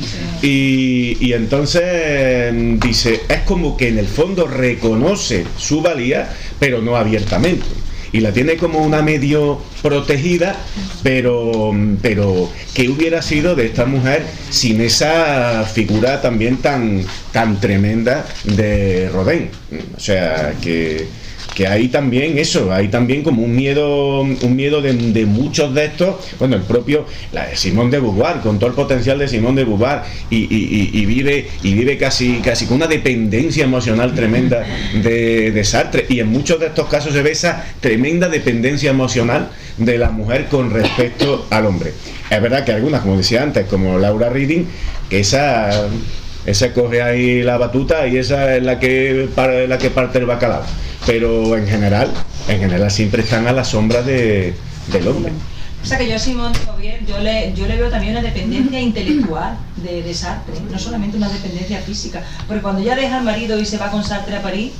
Y, y entonces dice, es como que en el fondo reconoce su valía, pero no abiertamente. Y la tiene como una medio protegida, pero pero ¿qué hubiera sido de esta mujer sin esa figura también tan tan tremenda de Rodin? O sea, que que hay también eso, hay también como un miedo un miedo de, de muchos de estos, bueno, el propio la de Simone de Beauvoir, con todo el potencial de Simone de Beauvoir, y, y, y, y vive y vive casi casi con una dependencia emocional tremenda de, de Sartre, y en muchos de estos casos se ve esa tremenda dependencia emocional de la mujer con respecto al hombre. Es verdad que algunas, como decía antes, como Laura Reading, que esa esa coge ahí la batuta y esa es la que la que parte el bacalao, pero en general en general siempre están a la sombra de, del hombre. O sea que yo a Simone de Beauvoir yo le, yo le veo también una dependencia intelectual de, de Sartre, no solamente una dependencia física, porque cuando ella deja al marido y se va con Sartre a París,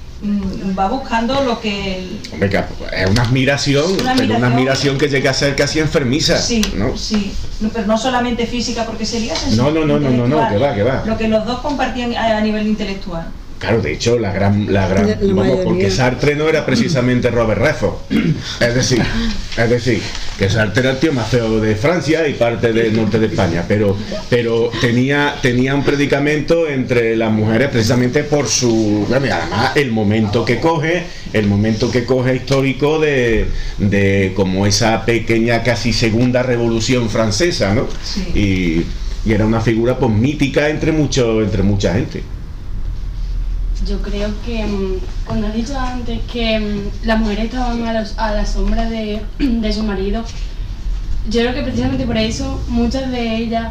va buscando lo que el... Hombre, es una admiración, una admiración, pero una admiración que llega a ser casi enfermiza. Sí, ¿no? sí, no, pero no solamente física, porque sería no, no, no, no, no, no, que va, que va. Lo que los dos compartían a, a nivel intelectual. Claro, de hecho, la gran, la gran, la vamos, porque Sartre no era precisamente Robert Redford, es decir, es decir, que Sartre era el tío más feo de Francia y parte del norte de España, pero, pero tenía, tenía un predicamento entre las mujeres precisamente por su, bueno, y además el momento que coge, el momento que coge histórico de, de como esa pequeña casi segunda revolución francesa, ¿no? Sí. Y, y era una figura pues mítica entre mucho, entre mucha gente. Yo creo que, cuando has dicho antes que las mujeres estaban a, los, a la sombra de, de su marido, yo creo que precisamente por eso muchas de ellas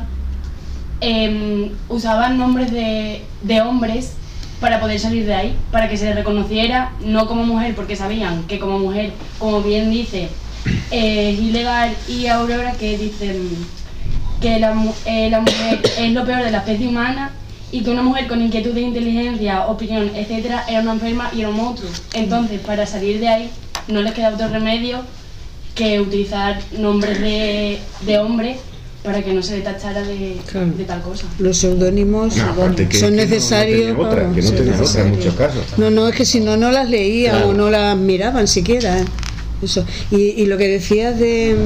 eh, usaban nombres de, de hombres para poder salir de ahí, para que se les reconociera, no como mujer, porque sabían que como mujer, como bien dice eh, Ilegal y Aurora, que dicen que la, eh, la mujer es lo peor de la especie humana, y que una mujer con inquietud de inteligencia, opinión, etcétera, era una enferma y era un monstruo. Entonces, para salir de ahí, no les queda otro remedio que utilizar nombres de, de hombres para que no se le tachara de, claro. de tal cosa. Los seudónimos no, son que, necesarios. No, no otra, que no tenía otra en muchos casos. No, no, es que si no, no las leían, claro, o no las miraban siquiera. Eso. Y, y lo que decías de,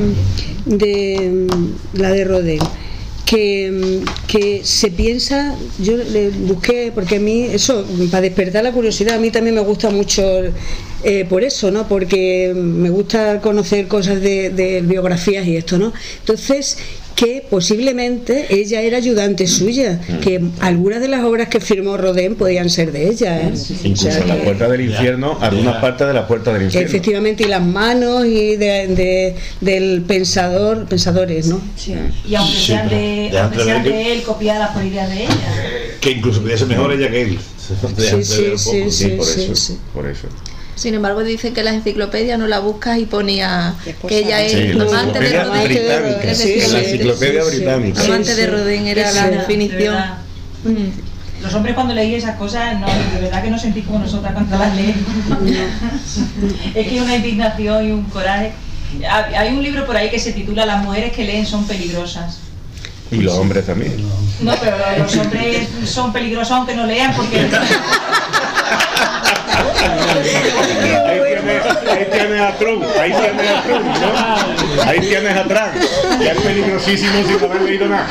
de la de Rodin, Que, que se piensa, yo le busqué, porque a mí eso, para despertar la curiosidad, a mí también me gusta mucho eh, por eso, ¿no? Porque me gusta conocer cosas de, de biografías y esto, ¿no? Entonces, que posiblemente ella era ayudante suya, que algunas de las obras que firmó Rodin podían ser de ella, ¿eh? Incluso o sea, la puerta del infierno, algunas partes de la puerta del infierno. Efectivamente, y las manos y de, de, del pensador, pensadores, ¿no? Sí. Y aunque Sí, sean, pero de, de aunque antes sean de- de él, copiadas por ideas de ella. Que incluso podría ser mejor ella que él. Sí, sí, sí, Sí, por sí, eso, sí. por eso. Sin embargo, dicen que en las enciclopedias no la buscas y ponía que ella es Sí, la amante de enciclopedia Rodin. británica, Sí, en la sí, enciclopedia sí, sí. británica. Amante de Rodin era Es la verdad, definición. de verdad. Mm. Los hombres cuando leí esas cosas, no, de verdad que no sentí como nosotras cuando las leemos. Es que una indignación y un coraje. Hay hay un libro por ahí que se titula Las mujeres que leen son peligrosas. Y los hombres también. No, pero los hombres son peligrosos aunque no lean porque... Ahí tienes, ahí tienes a Trump, ahí tienes a Trump, ¿no? Ahí tienes a Trump, que es peligrosísimo sin haber leído nada.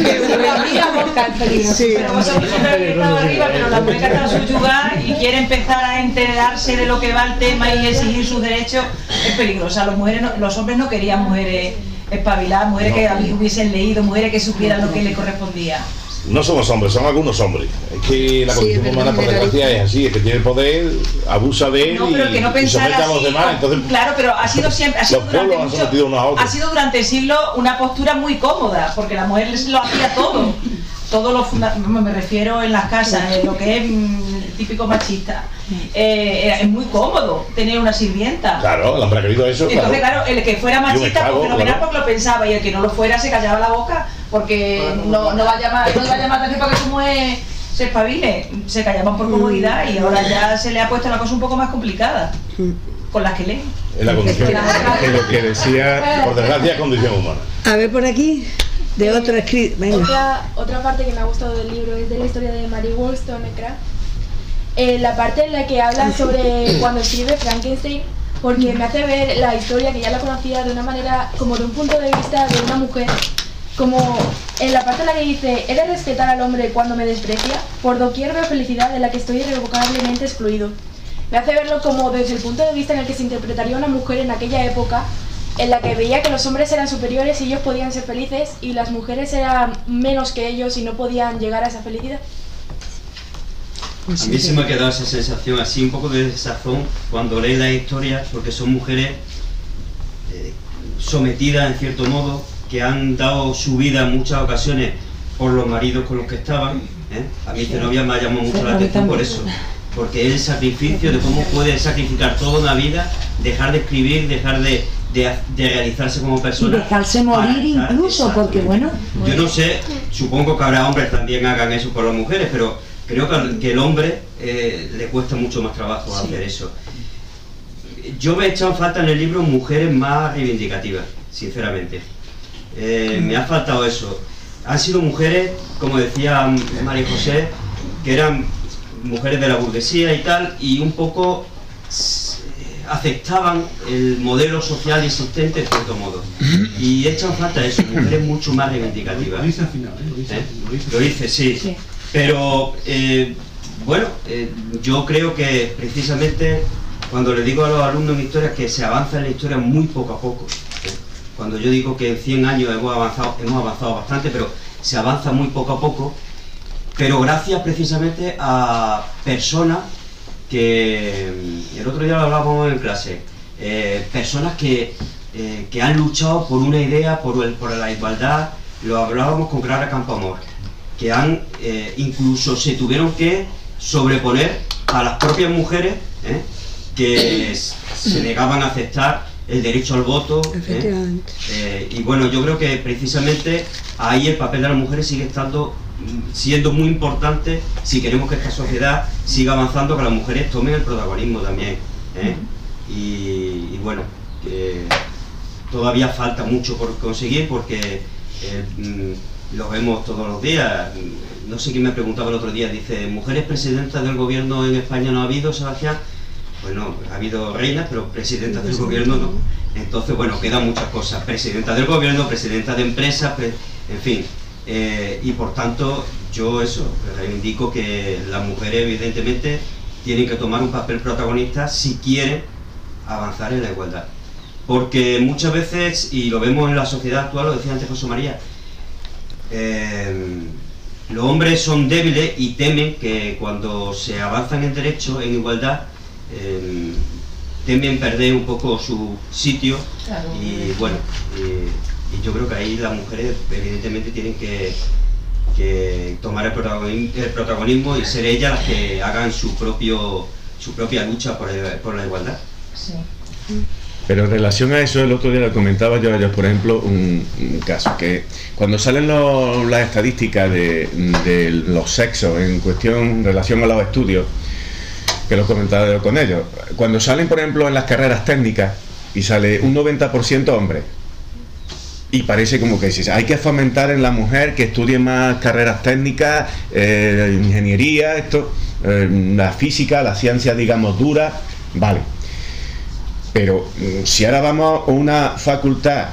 Sí. Pero vosotros siempre habéis estado arriba, pero la mujer que está subyugada y quiere empezar a enterarse de lo que va el tema y exigir sus derechos es peligrosa. Los, mujeres no- los hombres no querían mujeres espabiladas, mujeres que hubiesen leído, mujeres que supieran lo que le correspondía. No somos hombres, son algunos hombres. Es que la Sí, condición es humana, verdad, por desgracia, generaliza. es así: es que tiene el poder, abusa de él No, pero que no y, y somete pensara a los así, demás. o- Entonces, claro, pero ha sido siempre, ha sido los durante pueblos han mucho- sometido unos a otros. ha sido durante siglos una postura muy cómoda, porque la mujer lo hacía todo, todo lo funda- me refiero en las casas, en lo que es mm, típico machista. Eh, era- es muy cómodo tener una sirvienta. claro, el hombre ha querido eso. Entonces, claro, el que fuera Y un machista, esclavo, porque no claro. era porque lo pensaba, y el que no lo fuera se callaba la boca, porque no, no va a llamar, no va a llamar atención para que su mujer se espabile, se callaban por comodidad y ahora ya se le ha puesto la cosa un poco más complicada con las que leen. Es la condición. Que lo que decía, Por desgracia, es condición humana. A ver por aquí, de otro escrito. Venga. Otra, otra parte que me ha gustado del libro es de la historia de Mary Wollstonecraft. Eh, la parte en la que habla sobre cuando escribe Frankenstein, porque me hace ver la historia que ya la conocía de una manera, como de un punto de vista de una mujer, como en la parte en la que dice: he de respetar al hombre cuando me desprecia, por doquier veo felicidad de la que estoy irrevocablemente excluido. Me hace verlo como desde el punto de vista en el que se interpretaría una mujer en aquella época, en la que veía que los hombres eran superiores y ellos podían ser felices, y las mujeres eran menos que ellos y no podían llegar a esa felicidad. A mí se me ha quedado esa sensación así, un poco de desazón cuando lees las historias, porque son mujeres eh, sometidas en cierto modo, que han dado su vida en muchas ocasiones por los maridos con los que estaban. ¿eh? A mí Zenobia me ha llamado mucho la atención por eso, porque es el sacrificio de cómo puede sacrificar toda una vida, dejar de escribir, dejar de, de, de realizarse como Y persona. dejarse para morir estar- incluso, porque bueno, Yo no sé, supongo que habrá hombres también hagan eso por las mujeres, pero creo que, al- que el hombre eh, le cuesta mucho más trabajo hacer eso. Yo me he echado en falta en el libro mujeres más reivindicativas, sinceramente. Eh, me ha faltado eso. Han sido mujeres, como decía María José, que eran mujeres de la burguesía y tal, y un poco s- aceptaban el modelo social existente en cierto modo. Y he echado en falta eso, mujeres mucho más reivindicativas. Lo dice al final, ¿eh? Lo dice, ¿Eh? lo dice. Lo dice, sí. Sí. Pero, eh, bueno, eh, yo creo que precisamente cuando le digo a los alumnos en historia que se avanza en la historia muy poco a poco, ¿eh? Cuando yo digo que en cien años hemos avanzado, hemos avanzado bastante, pero se avanza muy poco a poco, pero gracias precisamente a personas que, el otro día lo hablábamos en clase, eh, personas que, eh, que han luchado por una idea, por, el, por la igualdad, lo hablábamos con Clara Campoamor, que han eh, incluso se tuvieron que sobreponer a las propias mujeres, ¿eh? que s- se negaban a aceptar el derecho al voto, ¿eh? Efectivamente. Eh, y bueno, yo creo que precisamente ahí el papel de las mujeres sigue estando mm, siendo muy importante si queremos que esta sociedad siga avanzando, que las mujeres tomen el protagonismo también, ¿eh? y, y bueno, eh, todavía falta mucho por conseguir porque eh, mm, lo vemos todos los días. No sé quién me preguntaba el otro día, dice, ¿mujeres presidentas del gobierno en España no ha habido, Sebastián? Pues no, ha habido reinas, pero presidentas del gobierno no. Entonces, bueno, quedan muchas cosas. Presidenta del gobierno, presidenta de empresas, pre- en fin. Eh, y por tanto, yo eso, reivindico que las mujeres evidentemente tienen que tomar un papel protagonista si quieren avanzar en la igualdad. Porque muchas veces, y lo vemos en la sociedad actual, lo decía antes José María, eh, los hombres son débiles y temen que cuando se avanzan en derecho, en igualdad, eh, temen perder un poco su sitio. Claro. Y bueno, y, y yo creo que ahí las mujeres evidentemente tienen que, que tomar el protagonismo, el protagonismo y ser ellas las que hagan su propio su propia lucha por, el, por la igualdad. Sí. Pero en relación a eso, el otro día le comentaba yo a ellos, por ejemplo, un, un caso, que cuando salen los, las estadísticas de, de los sexos en cuestión, en relación a los estudios, que lo comentaba yo con ellos, cuando salen, por ejemplo, en las carreras técnicas, y sale un noventa por ciento hombres, y parece como que dices, hay que fomentar en la mujer que estudie más carreras técnicas, eh, ingeniería, esto, eh, la física, la ciencia, digamos, dura, vale. Pero si ahora vamos a una facultad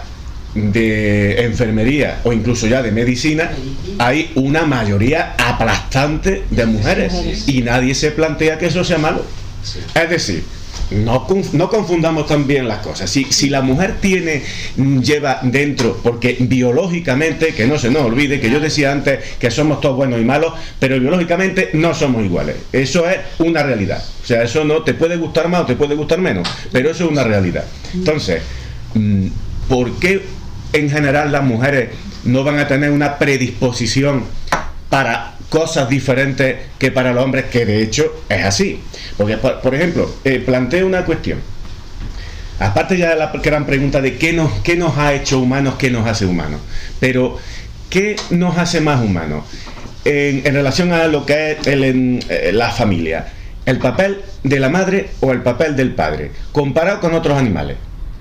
de enfermería o incluso ya de medicina, hay una mayoría aplastante de mujeres y nadie se plantea que eso sea malo. Es decir, no, no confundamos también las cosas. Si, si la mujer tiene, lleva dentro, porque biológicamente, que no se nos olvide, que yo decía antes que somos todos buenos y malos, pero biológicamente no somos iguales. Eso es una realidad. O sea, eso no te puede gustar más o te puede gustar menos, pero eso es una realidad. Entonces, ¿por qué en general las mujeres no van a tener una predisposición para cosas diferentes que para los hombres, que de hecho es así? Porque, por, por ejemplo, eh, planteo una cuestión, aparte ya de la gran pregunta de qué nos, qué nos ha hecho humanos, qué nos hace humanos, pero ¿qué nos hace más humanos en, en relación a lo que es el, en, eh, la familia? ¿El papel de la madre o el papel del padre comparado con otros animales?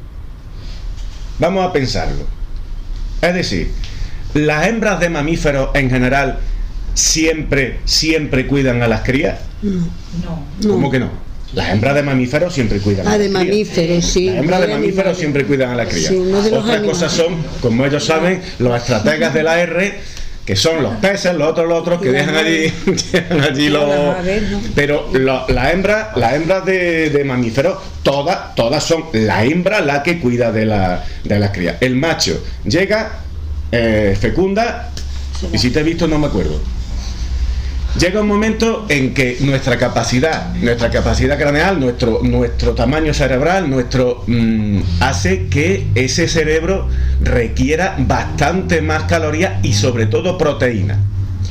Vamos a pensarlo. Es decir, las hembras de mamíferos en general siempre, siempre cuidan a las crías. No. ¿Cómo No. que no? Las hembras de mamíferos siempre cuidan Ah, a las de crías. mamíferos, sí. Las hembras de No de mamíferos animales. siempre cuidan a las crías. Sí, no de los Otras animales. cosas son, como ellos saben, los estrategas de la R, que son los peces, los otros, los otros, que dejan allí, dejan allí los... Pero lo- las hembras, las hembras de, de mamíferos, todas, todas son la hembra la que cuida de la, de las crías. El macho llega, eh, fecunda, y si te he visto no me acuerdo. Llega un momento en que nuestra capacidad, nuestra capacidad craneal, nuestro, nuestro tamaño cerebral, nuestro mm, hace que ese cerebro requiera bastante más calorías y sobre todo proteína.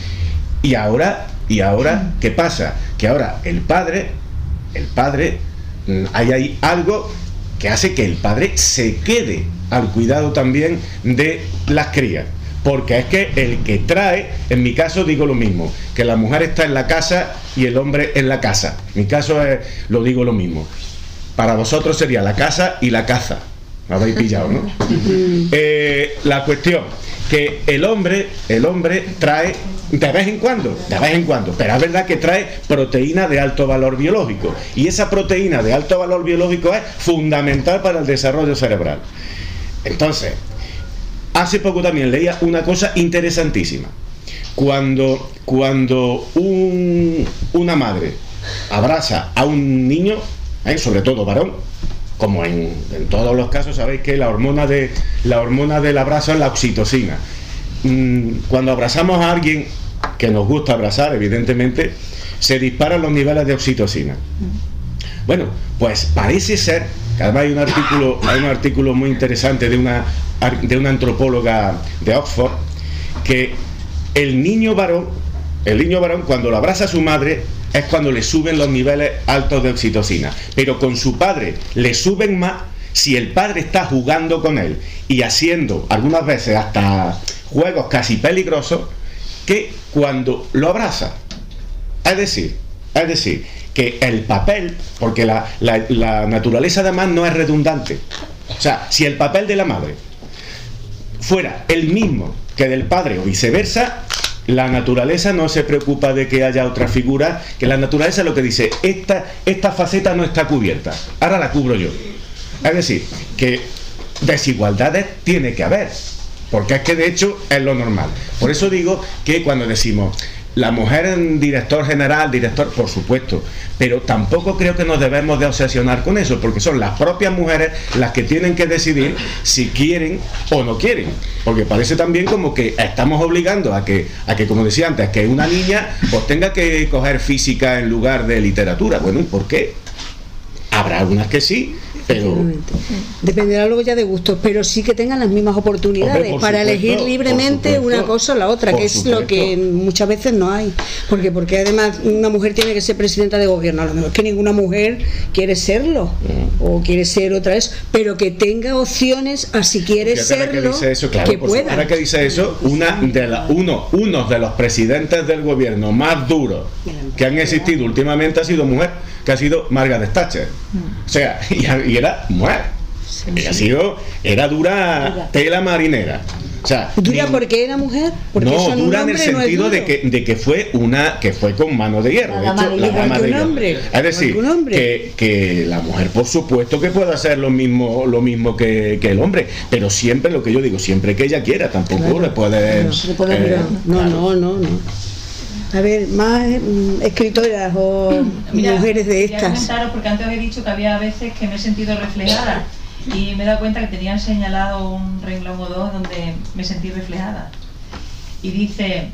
Y ahora, y ahora, ¿qué pasa? Que ahora el padre, el padre, mm, hay ahí algo que hace que el padre se quede al cuidado también de las crías. Porque es que el que trae, en mi caso digo lo mismo, que la mujer está en la casa y el hombre en la casa. En mi caso es, lo digo lo mismo. Para vosotros sería la casa y la caza. Me habéis pillado, ¿no? Eh, la cuestión, que el hombre, el hombre trae de vez en cuando, de vez en cuando, pero es verdad que trae proteína de alto valor biológico. Y esa proteína de alto valor biológico es fundamental para el desarrollo cerebral. Entonces, hace poco también leía una cosa interesantísima. Cuando, cuando un, una madre abraza a un niño, ¿eh? sobre todo varón, como en, en todos los casos, sabéis que la hormona, de, la hormona del abrazo es la oxitocina. Mm, cuando abrazamos a alguien que nos gusta abrazar, evidentemente, se disparan los niveles de oxitocina. Bueno, pues parece ser, que además hay un artículo, hay un artículo muy interesante de una, de una antropóloga de Oxford, que el niño varón, el niño varón cuando lo abraza a su madre es cuando le suben los niveles altos de oxitocina, pero con su padre le suben más si el padre está jugando con él y haciendo algunas veces hasta juegos casi peligrosos, que cuando lo abraza. Es decir, es decir, que el papel, porque la, la, la naturaleza además no es redundante. O sea, si el papel de la madre fuera el mismo que del padre o viceversa, la naturaleza no se preocupa de que haya otra figura, que la naturaleza lo que dice, esta, esta faceta no está cubierta, ahora la cubro yo. Es decir, que desigualdades tiene que haber, porque es que de hecho es lo normal. Por eso digo que cuando decimos La mujer en director general, director, por supuesto, pero tampoco creo que nos debemos de obsesionar con eso, porque son las propias mujeres las que tienen que decidir si quieren o no quieren, porque parece también como que estamos obligando a que, a que como decía antes, que una niña pues tenga que coger física en lugar de literatura. Bueno, ¿por qué? Habrá algunas que sí, pero dependerá luego ya de gustos, pero sí que tengan las mismas oportunidades. Hombre, para supuesto, elegir libremente una cosa o la otra, que supuesto. Es lo que muchas veces no hay. Porque porque además una mujer tiene que ser presidenta de gobierno, a lo mejor es que ninguna mujer quiere serlo mm. o quiere ser otra vez, pero que tenga opciones a si quiere serlo, que, dice eso, claro, que pueda. Ahora que dice eso, una de la, uno, uno de los presidentes del gobierno más duros que han existido últimamente ha sido mujer, que ha sido Margaret Thatcher. O sea, y, y era mujer. Sí, sí. Ha sido, era dura, dura tela marinera. O sea, dura ni, porque era mujer. Porque no, dura en el sentido no de que de que fue una que fue con mano de hierro. La hecho, la dama de hierro. Es decir, que, que la mujer, por supuesto, que puede hacer lo mismo lo mismo que, que el hombre, pero siempre lo que yo digo, siempre que ella quiera, tampoco claro. le puede. No, eh, puede no, claro. no, no, no. A ver, más mm, escritoras o Mira, mujeres de estas. Comentaros, porque antes había dicho que había veces que me he sentido reflejada y me he dado cuenta que tenían señalado un renglón o dos donde me sentí reflejada. Y dice,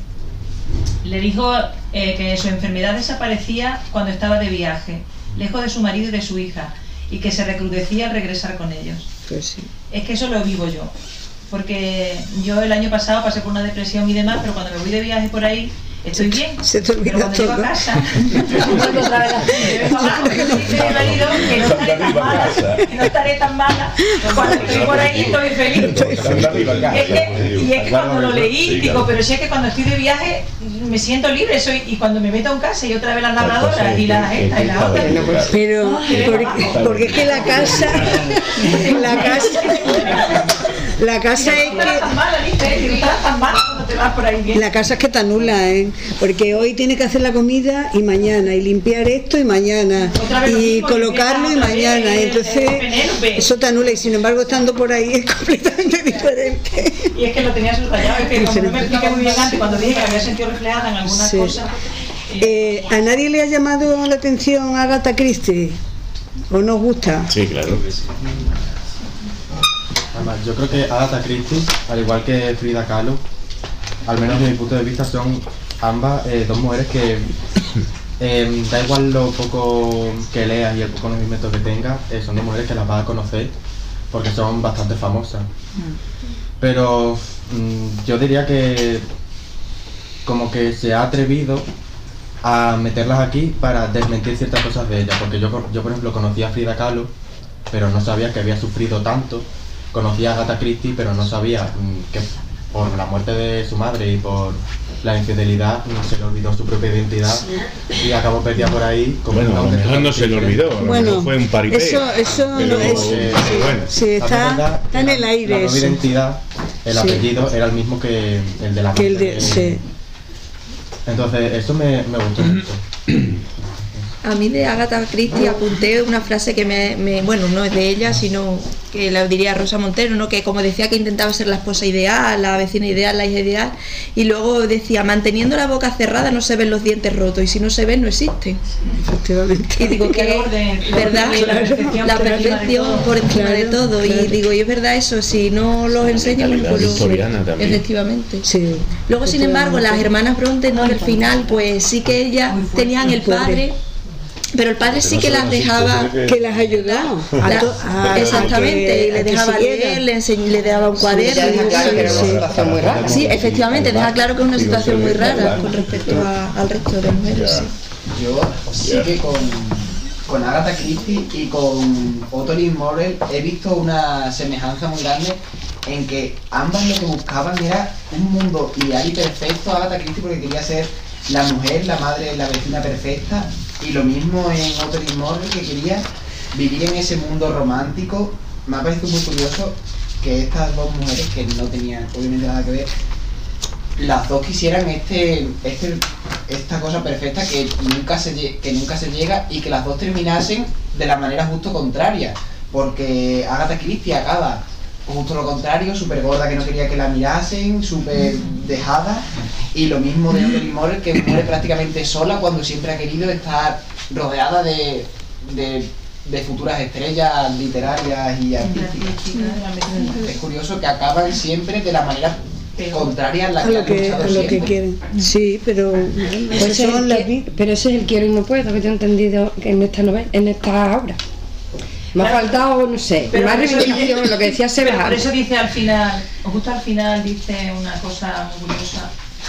le dijo eh, que su enfermedad desaparecía cuando estaba de viaje, lejos de su marido y de su hija, y que se recrudecía al regresar con ellos. Pues sí. Es que eso lo vivo yo, porque yo el año pasado pasé por una depresión y demás, pero cuando me voy de viaje por ahí estoy bien, se te olvida pero cuando todo. llego a casa vuelvo otra vez así, me dice mi marido que no estaré tan mala, que no estaré tan mala, cuando estoy por ahí estoy feliz. Y es que, y es que cuando lo leí digo, pero si es que cuando estoy de viaje me siento libre, soy y cuando me meto en casa y otra vez las labradoras y las estas y las otras, pero porque, porque es que la casa la casa la casa es que la casa es que te anula, ¿eh? Porque hoy tienes que hacer la comida y mañana, y limpiar esto y mañana, y colocarlo y mañana, entonces eso te anula, y sin embargo estando por ahí es completamente diferente. Y es que lo tenía subrayado, es que como no me expliqué muy bien antes cuando dije que había sentido reflejada en algunas sí. cosas. Eh, ¿A nadie le ha llamado la atención Agatha Christie? ¿O nos gusta? Sí, claro. Además, yo creo que Agatha Christie, al igual que Frida Kahlo, al menos desde mi punto de vista, son ambas eh, dos mujeres que eh, da igual lo poco que leas y el poco conocimiento que tengas, eh, son dos mujeres que las vas a conocer porque son bastante famosas. Pero mmm, yo diría que como que se ha atrevido a meterlas aquí para desmentir ciertas cosas de ellas, porque yo, yo por ejemplo conocí a Frida Kahlo, pero no sabía que había sufrido tanto. Conocí a Agatha Christie, pero no sabía mmm, que por la muerte de su madre y por la infidelidad no se le olvidó su propia identidad y acabó perdida por ahí. Como bueno, a lo mejor no se le olvidó, a lo bueno, mejor fue un paripé. Eso, eso pero, no es. Eh, sí, bueno. sí, está, está en el aire. La nueva identidad, el sí. apellido era el mismo que el de la que el de, sí. Entonces, eso me, me gustó mucho. A mí de Agatha Christie apunté una frase que me, me, bueno, no es de ella, sino que la diría Rosa Montero, ¿no? Que como decía que intentaba ser la esposa ideal, la vecina ideal, la hija ideal, y luego decía, manteniendo la boca cerrada no se ven los dientes rotos, y si no se ven no existen. Efectivamente. Y digo que es verdad, la perfección por encima de todo, y digo, y es verdad eso, si no los enseñan, pues lo, efectivamente. Sí. Luego, sin embargo, las hermanas Bronte, ¿no? Al final, pues sí que ellas tenían el padre. Pero el padre sí que las dejaba, que las ayudaba la, exactamente, y le dejaba leer, le, enseñ, le daba un cuaderno. Sí, efectivamente, deja claro que es una situación muy rara con respecto a, al resto de mujeres. Sí. Yo sí que con, con Agatha Christie y con Otto Morrell he visto una semejanza muy grande en que ambas lo que buscaban era un mundo ideal y perfecto. Agatha Christie porque quería ser la mujer, la madre, la vecina perfecta. Y lo mismo en Otto Morrell, que quería vivir en ese mundo romántico. Me ha parecido muy curioso que estas dos mujeres, que no tenían obviamente nada que ver, las dos quisieran este, este, esta cosa perfecta que nunca, se, que nunca se llega, y que las dos terminasen de la manera justo contraria. Porque Agatha Christie acaba justo lo contrario, súper gorda, que no quería que la mirasen, súper dejada, Y lo mismo de Evelyn Moore, que muere prácticamente sola cuando siempre ha querido estar rodeada de, de, de futuras estrellas literarias y artísticas. Es curioso que acaban siempre de la manera contraria a la a que lo han que, luchado a lo que siempre. quieren. Sí, pero Pues esas ese es son el las que- pero ese es el quiero y no puedo que yo he entendido que en esta novela, en esta obra. Me ha faltado, no sé, Pero más por eso reivindicación, dice- lo que decía pero Sebas. por eso dice al final, o justo al final dice una cosa muy curiosa,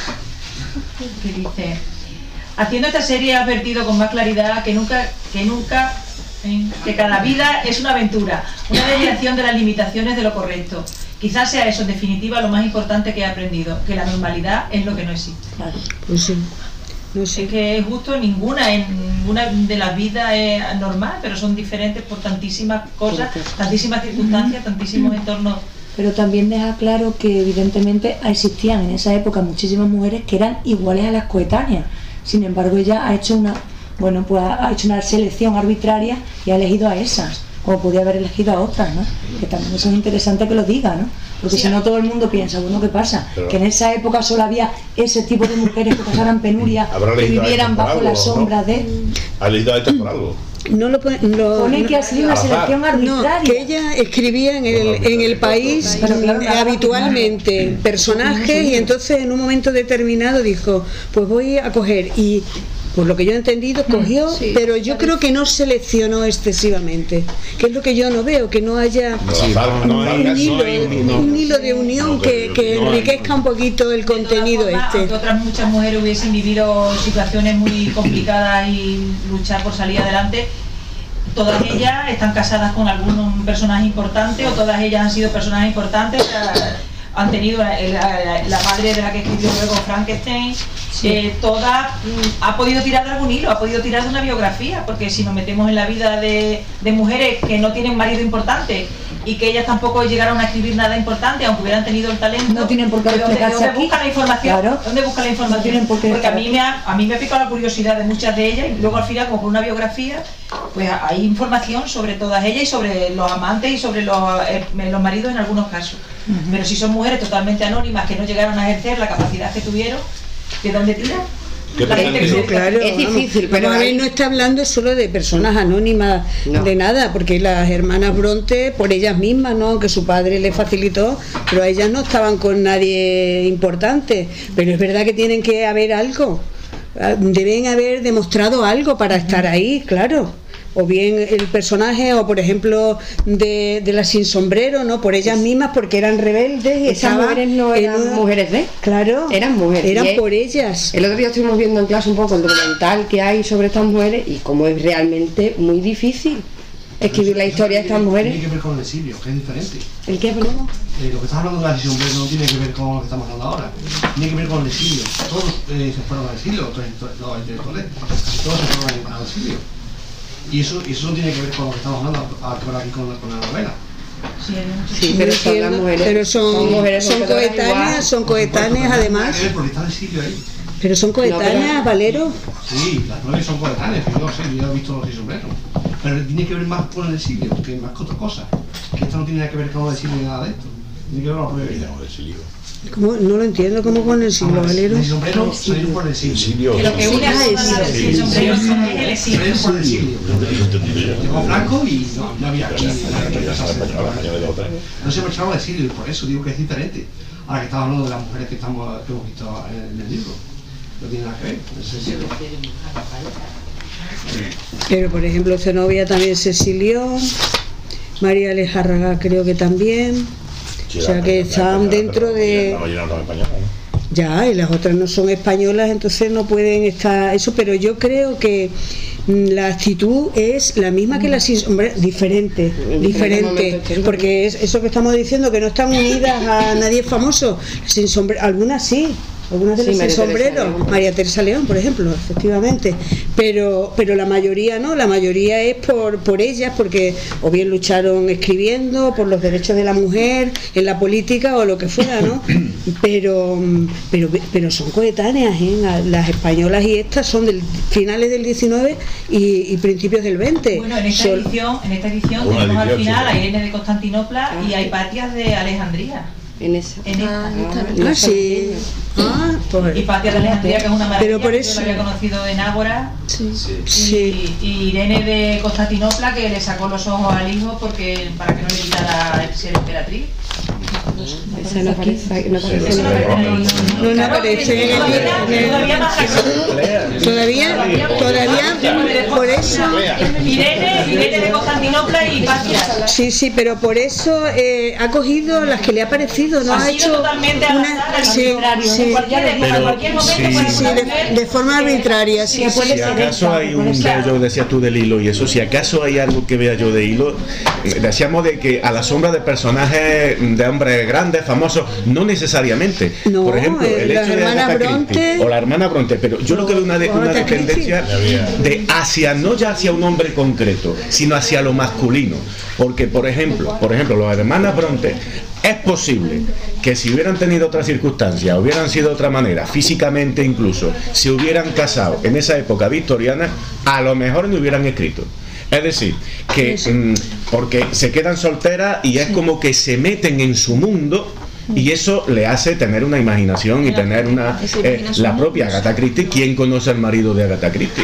que dice, haciendo esta serie he advertido con más claridad que nunca, que nunca, ¿eh? que cada vida es una aventura, una desviación de las limitaciones de lo correcto. Quizás sea eso, en definitiva, lo más importante que he aprendido, que la normalidad es lo que no existe. Pues sí. No sé. Es que es justo ninguna, en ninguna de las vidas es normal, pero son diferentes por tantísimas cosas, tantísimas circunstancias, tantísimos entornos. Pero también deja claro que evidentemente existían en esa época muchísimas mujeres que eran iguales a las coetáneas. Sin embargo, ella ha hecho una, bueno, pues ha hecho una selección arbitraria y ha elegido a esas, como podía haber elegido a otras, ¿no? Que también eso es interesante que lo diga, ¿no? Porque Sí. si no todo el mundo piensa, bueno, ¿qué pasa? Pero- que en esa época solo había ese tipo de mujeres que pasaran penuria, Habrá que leído a vivieran estas por bajo algo, las ¿no? sombras de... ¿Has leído a esta por algo? No lo pone, lo- Pone no- que ha sido una al azar. selección No, arbitraria. que ella escribía en el, en el país Pero claro, mm, nada, habitualmente personajes y entonces en un momento determinado dijo, pues voy a coger y por lo que yo he entendido cogió, Sí, pero yo creo que no seleccionó excesivamente, que es lo que yo no veo, que no haya No, al azar, no hay- un, no hilo, hay un- no. un hilo de unión No, que, que no hay- enriquezca un poquito el contenido De todas formas, este. aunque otras muchas mujeres hubiesen vivido situaciones muy complicadas y luchar por salir adelante, todas ellas están casadas con algún personaje importante o todas ellas han sido personajes importantes, eh, han tenido la, la- la madre de la que escribió luego Frankenstein, eh, toda mm, ha podido tirar de algún hilo, ha podido tirar de una biografía, porque si nos metemos en la vida de, de mujeres que no tienen marido importante y que ellas tampoco llegaron a escribir nada importante, aunque hubieran tenido el talento, No tienen por qué ¿de dónde, de reflejarse dónde aquí? buscan la información? Claro. ¿Dónde buscan la información? No tienen por qué Porque a estar mí, aquí. me ha, a mí me ha picado la curiosidad de muchas de ellas y luego al final, como por una biografía, pues hay información sobre todas ellas y sobre los amantes y sobre los, eh, los maridos en algunos casos. Pero si son mujeres totalmente anónimas que no llegaron a ejercer la capacidad que tuvieron, ¿de dónde tiran? ¿Qué La pasa gente que- que- No, claro, Es vamos. difícil, pero Vamos a ver, hay- no está hablando solo de personas anónimas No. de nada, porque las hermanas Bronte, por ellas mismas, ¿no? Aunque su padre les facilitó, pero ellas no estaban con nadie importante. Pero es verdad que tienen que haber algo, ah, deben haber demostrado algo para estar ahí, claro. O bien el personaje, o por ejemplo de, de las sin sombrero, ¿no? Por ellas mismas, porque eran rebeldes y Esas estaban mujeres no en eran una- mujeres de... Claro, Eran mujeres. eran Y es- por ellas. El otro día estuvimos viendo en clase un poco el documental que hay sobre estas mujeres y cómo es realmente muy difícil escribir la historia de estas mujeres. Tiene que ver con el exilio, que es diferente. ¿El qué, perdón? Eh, lo que estás hablando de la decisión no tiene que ver con lo que estamos hablando ahora. Tiene que ver con el exilio. Todos eh, se fueron al exilio, los no, intelectuales, casi todos se fueron al exilio. Y eso, y eso no tiene que ver con lo que estamos hablando ahora aquí con, la- con la novela. Sí, pero son las Entiendo, mujeres. pero son, son mujeres son rompedoras coetáneas, igual. son coetáneas además. Eh, porque está el exilio ahí. Pero son coetáneas, Valero. Sí, las nueve son coetáneas, yo lo sé, yo ya he visto los seis sombreros. Pero tiene que ver más con el exilio, que más que otra cosa. Que esto no tiene nada que ver con el exilio ni nada de esto. Tiene que ver con la propia vida. ¿Cómo? No lo entiendo, ¿cómo con el siglo, Valero? El sombrero salió por el exilio. Que lo que une a todas las Sí, sin sombrero es el exilio. Salieron por el exilio. Llegó Franco y no, no había aquí. No se marchaba al exilio y por eso digo que es diferente. Ahora que estamos hablando de las mujeres que, estamos, que hemos visto en el libro. No tiene nada que ver en ese sentido. Pero por ejemplo, Zenobia también se exilió, María Alejárraga creo que también. Sí, O sea la- que la están española, dentro pero de... La mayoría no son españolas, ¿no? Ya, y las otras no son españolas, entonces no pueden estar eso, pero yo creo que mm, la actitud es la misma que la sin sombrero, diferente, diferente, porque es eso que estamos diciendo, que no están unidas a nadie famoso, sin sombrero, algunas sí. Algunas de Sí, las sin María Teresa sombrero, León. María Teresa León, por ejemplo, efectivamente, pero pero la mayoría no, la mayoría es por por ellas, porque o bien lucharon escribiendo por los derechos de la mujer en la política o lo que fuera, ¿no? Pero pero pero son coetáneas, ¿eh? Las españolas y estas son del finales del diecinueve y, y principios del veinte. Bueno, en esta Son- edición, en esta edición Una tenemos al edición, final sí. a Irene de Constantinopla y a Hipatias de Alejandría. En esa. En esta. Ah, sí. Ah, pues, y Patia de Alejandría, que es una maravilla, pero por que eso, yo la había conocido en Ágora. sí, Y, sí. y Irene de Constantinopla, que le sacó los ojos al hijo porque para que no le quitara el ser emperatriz. Esa no aparece, no aparece. Eso no aparece en el libro. No, no aparece en el libro. Todavía, todavía, por eso. Irene, Irene de Constantinopla y Patia. Sí, sí, pero por eso eh, ha cogido las que le ha parecido, no Ha ha sido hecho totalmente al azar, al sí, arbitrario, sí. en cualquier época, en cualquier momento sí, puede Sí, ser una de, mujer. de forma arbitraria, sí. Si acaso hay un yo decías tú del hilo y eso, si acaso hay algo que vea yo de hilo, decíamos de que a la sombra de personajes de hombres grandes, famosos, no necesariamente. No, por ejemplo, el la hecho de hermana Agatha Bronte. Christie o la hermana Bronte, pero yo lo que veo una, de, una Agatha dependencia de hacia, no ya hacia un hombre concreto, sino hacia lo masculino. Porque, por ejemplo, por ejemplo, las hermanas Bronte, es posible que si hubieran tenido otras circunstancias, hubieran sido de otra manera, físicamente incluso, se hubieran casado en esa época victoriana, a lo mejor no hubieran escrito. Es decir, que mmm, porque se quedan solteras y es como que se meten en su mundo y eso le hace tener una imaginación y tener una eh, la propia Agatha Christie. ¿Quién conoce al marido de Agatha Christie?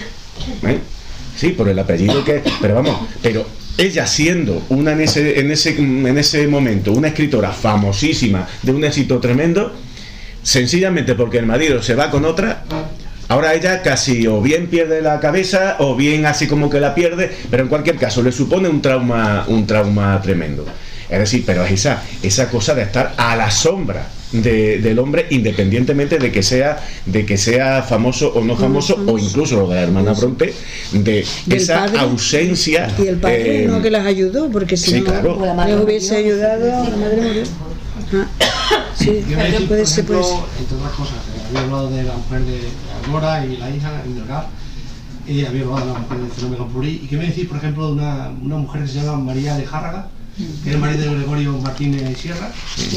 ¿Eh? Sí, por el apellido que, pero vamos, pero ella siendo una en ese en ese en ese momento una escritora famosísima de un éxito tremendo, sencillamente porque el marido se va con otra. Ahora ella casi o bien pierde la cabeza o bien así como que la pierde, pero en cualquier caso le supone un trauma, un trauma tremendo. Es decir, pero es esa, esa cosa de estar a la sombra de, del hombre, independientemente de que sea, de que sea famoso o no famoso, o incluso lo de la hermana Bronte, de esa padre, ausencia. Y el padre eh, no que las ayudó, porque si sí, no claro. les hubiese ayudado, la madre murió. Ajá. Sí, Yo voy a decir, puede por ser, puede ejemplo, ser. entre otras cosas, eh, había hablado de la mujer de Agora y la hija en el hogar, y había hablado de la mujer del fenómeno Purí. ¿Y qué me decís, por ejemplo, de una, una mujer que se llama María de Járraga, que es el marido de Gregorio Martínez Sierra,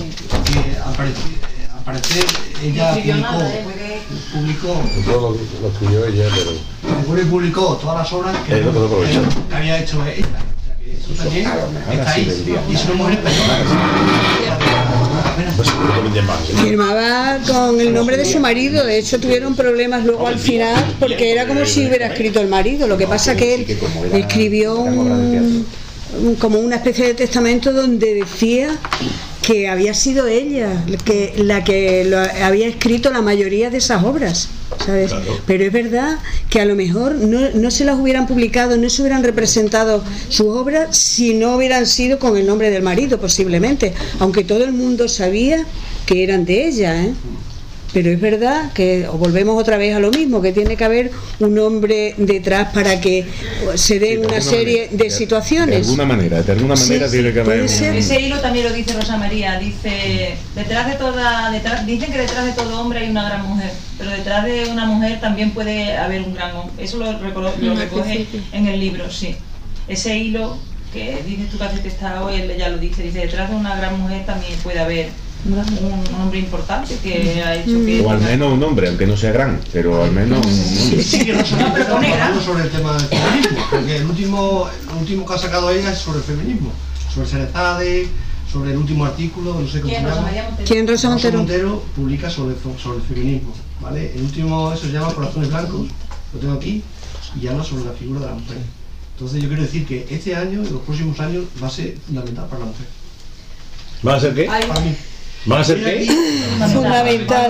que al parecer, al parecer ella publicó, publicó, Todo lo, lo escribió ella, pero Gregorio publicó todas las obras que, Eh, lo puedo aprovechar. que había hecho ella. Eso también está ahí, y es una mujer española. pues seguro que venden más. Firmaba con el nombre de su marido, de hecho tuvieron problemas luego al final porque era como si hubiera escrito el marido. Lo que pasa que él escribió un, un- como una especie de testamento donde decía que había sido ella que, la que lo, había escrito la mayoría de esas obras, ¿sabes? Claro. Pero es verdad que a lo mejor no, no se las hubieran publicado, no se hubieran representado sus obras si no hubieran sido con el nombre del marido, posiblemente, aunque todo el mundo sabía que eran de ella, ¿eh? Pero es verdad que o volvemos otra vez a lo mismo, que tiene que haber un hombre detrás para que se den de una alguna serie manera, de de- situaciones. De alguna manera, de alguna Sí, manera sí, tiene que haber puede un- ser. Ese hilo también lo dice Rosa María, dice, detrás de toda, detrás, dicen que detrás de todo hombre hay una gran mujer, pero detrás de una mujer también puede haber un gran hombre. Eso lo, recolo- lo recoge en el libro, sí. Ese hilo que dices tú que has detestado, él ya lo dice, dice, detrás de una gran mujer también puede haber un, un hombre importante que ha hecho que... O al menos un hombre, aunque no sea gran, pero al menos un hombre. Sí, que no se No, pero pone hablando gran. sobre el tema del feminismo, porque el último, el último que ha sacado ella es sobre el feminismo, sobre Serezade, sobre el último artículo, no sé cómo se ¿Quién, Rosa llama. María Montero? ¿Quién, Rosa Montero? Montero publica sobre, sobre el feminismo, ¿vale? El último, eso se llama Corazones Blancos, lo tengo aquí, y habla sobre la figura de la mujer. Entonces yo quiero decir que este año y los próximos años va a ser fundamental para la mujer. ¿Van a ser qué? Para mí. ¿Van a ser qué? Fundamental.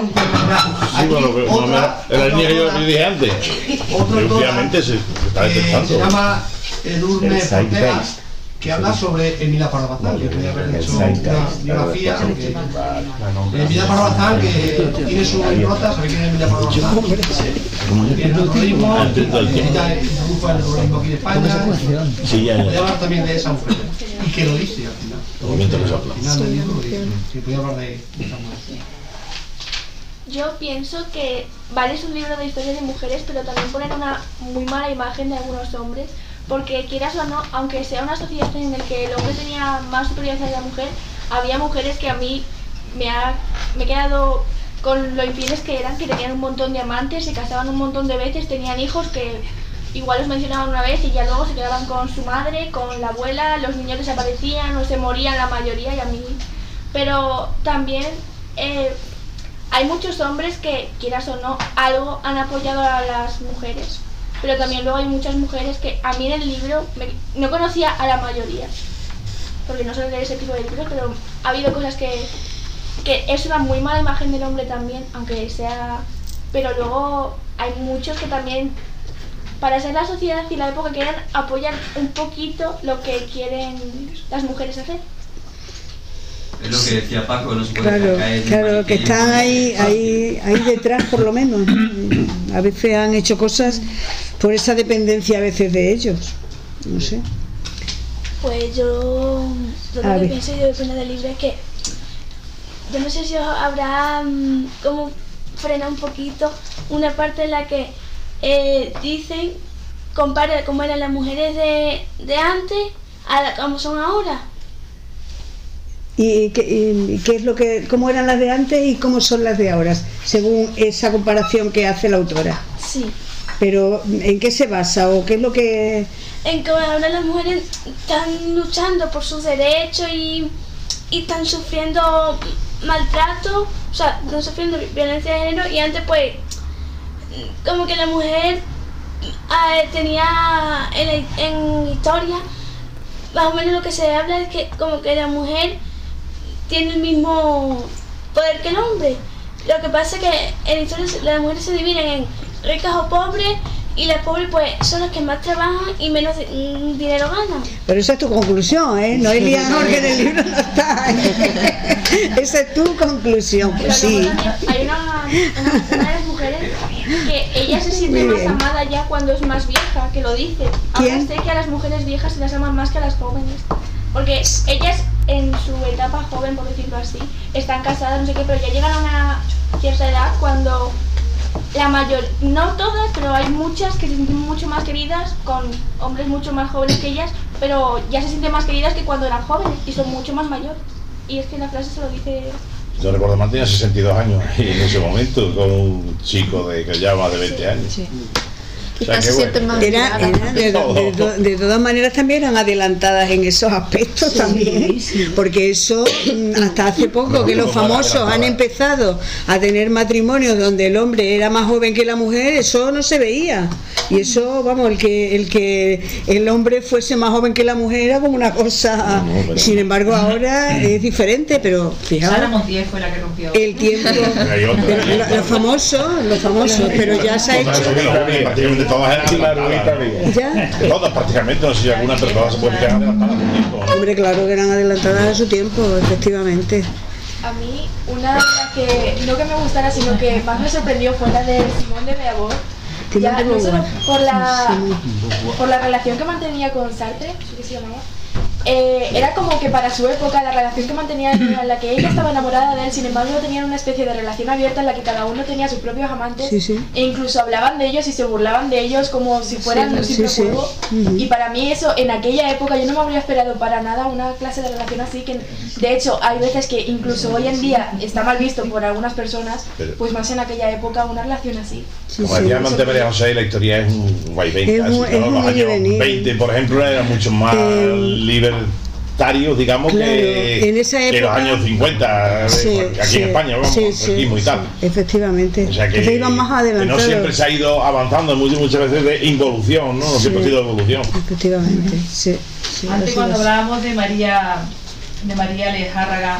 Sí, bueno, pero no me- en la línea que yo le dije antes. Otra Y autora, últimamente se, se está eh, se detectando. llama Edurne El Portela, Zeitgeist. que habla sobre Emilia Pardo Bazán, que podría haber El hecho una Zeitgeist. biografía, aunque Emilia Pardo Bazán, que tiene su nota, ¿sabe quién es Emilia Pardo Bazán? Tiene el terrorismo, Ah, entiendo el tema. ella introdujo el terrorismo aquí en España, Sí, ya, podría ya. hablar también de esa mujer, y que lo dice al final. Movimiento que sopla. Al final del libro lo dice, que podría hablar de esa mujer. Yo pienso que vale es un libro de historias de mujeres, pero también ponen una muy mala imagen de algunos hombres, porque quieras o no, aunque sea una sociedad en la que el hombre tenía más superioridad que la mujer, había mujeres que a mí me ha me he quedado con lo infieles que eran, que tenían un montón de amantes, se casaban un montón de veces, tenían hijos que igual los mencionaban una vez y ya luego se quedaban con su madre, con la abuela, los niños desaparecían o se morían la mayoría y a mí. Pero también eh, hay muchos hombres que, quieras o no, algo han apoyado a las mujeres, pero también luego hay muchas mujeres que a mí en el libro me, no conocía a la mayoría, porque no suelo leer ese tipo de libros, pero ha habido cosas que, que es una muy mala imagen del hombre también, aunque sea... Pero luego hay muchos que también, para ser la sociedad y la época, quieren apoyar un poquito lo que quieren las mujeres hacer. Es lo que decía Paco, no se puede Claro, caer. claro, que están ahí, ahí, ahí detrás por lo menos. A veces han hecho cosas por esa dependencia a veces de ellos. No sé. Pues yo, yo lo A que ver. pienso y depende del libro es que yo no sé si os habrá mm, como frena un poquito una parte en la que eh, dicen, compara cómo eran las mujeres de, de antes a la, cómo son ahora. ¿Y qué, y qué es lo que, cómo eran las de antes y cómo son las de ahora, según esa comparación que hace la autora? Sí. Pero ¿en qué se basa o qué es lo que...? En que ahora las mujeres están luchando por sus derechos y, y están sufriendo maltrato, o sea, están sufriendo violencia de género, y antes pues como que la mujer eh, tenía en, en historia más o menos lo que se habla es que como que la mujer tiene el mismo poder que el hombre. Lo que pasa es que en historia las mujeres se dividen en ricas o pobres, y las pobres pues son las que más trabajan y menos mm, dinero ganan. Pero esa es tu conclusión, ¿eh? No es Lianor, que en el libro no está. Esa es tu conclusión, pues sí. Hay una, una, una de las mujeres que ella se siente Muy más bien. amada ya cuando es más vieja, que lo dice. ¿Quién? Ahora sé que a las mujeres viejas se las aman más que a las jóvenes. Porque ellas en su etapa joven, por decirlo así, están casadas, no sé qué, pero ya llegan a una cierta edad cuando la mayor, no todas, pero hay muchas que se sienten mucho más queridas con hombres mucho más jóvenes que ellas, pero ya se sienten más queridas que cuando eran jóvenes y son mucho más mayores. Y es que la frase se lo dice... Yo recuerdo que tenía sesenta y dos años y en ese momento con un chico de que ya más de veinte años. Sí. O sea, Quizás que se sienten bueno. más Era, era de, de- de- de todas maneras también eran adelantadas en esos aspectos también, porque eso mm, hasta hace poco que los famosos han empezado a tener matrimonios donde el hombre era más joven que la mujer, eso no se veía, y eso, vamos, el que el que el hombre fuese más joven que la mujer era como una cosa, sin embargo ahora es diferente, pero Sara fijaos Montiel fue la que rompió. el tiempo, Hay otra. pero lo- los famosos, los famosos, pero ya se ha hecho. Prácticamente todas eran adelantadas. Ya. Todas prácticamente, no sé si alguna, pero todas se pueden quedar adelantadas a su tiempo, ¿no? Hombre, claro que eran adelantadas a su tiempo, efectivamente. A mí, una de las que no que me gustara, sino que más me sorprendió fue la de Simón de Beauvoir. Ya, no solo por la, por la relación que mantenía con Sartre, ¿sí que se llamaba? Eh, era como que para su época la relación que mantenía en la que ella estaba enamorada de él, sin embargo tenían una especie de relación abierta en la que cada uno tenía sus propios amantes, Sí, sí. e incluso hablaban de ellos y se burlaban de ellos como si fueran Sí, un sí, simple sí. juego. Ujú. Y para mí eso, en aquella época yo no me habría esperado para nada una clase de relación así, que de hecho hay veces que incluso hoy en día está mal visto por algunas personas, Pero- pues más en aquella época una relación así. Como decía antes María José, la historia es un vaivén Es casi, un- ¿no? es un Los ir y años venir. veinte, por ejemplo, eran mucho más Eh, libertarios, digamos, claro, que, en esa que los época- años cincuenta, Sí, aquí sí, en España, vamos, sí, con el sí, franquismo y tal. sí, efectivamente. O sea que, Entonces iban más que no adelantados. siempre se ha ido avanzando, muchas, muchas veces de involución, ¿no? No siempre ha Sí. sido evolución. Efectivamente, sí. sí, Antes así cuando es. hablábamos de María de María Lejárraga,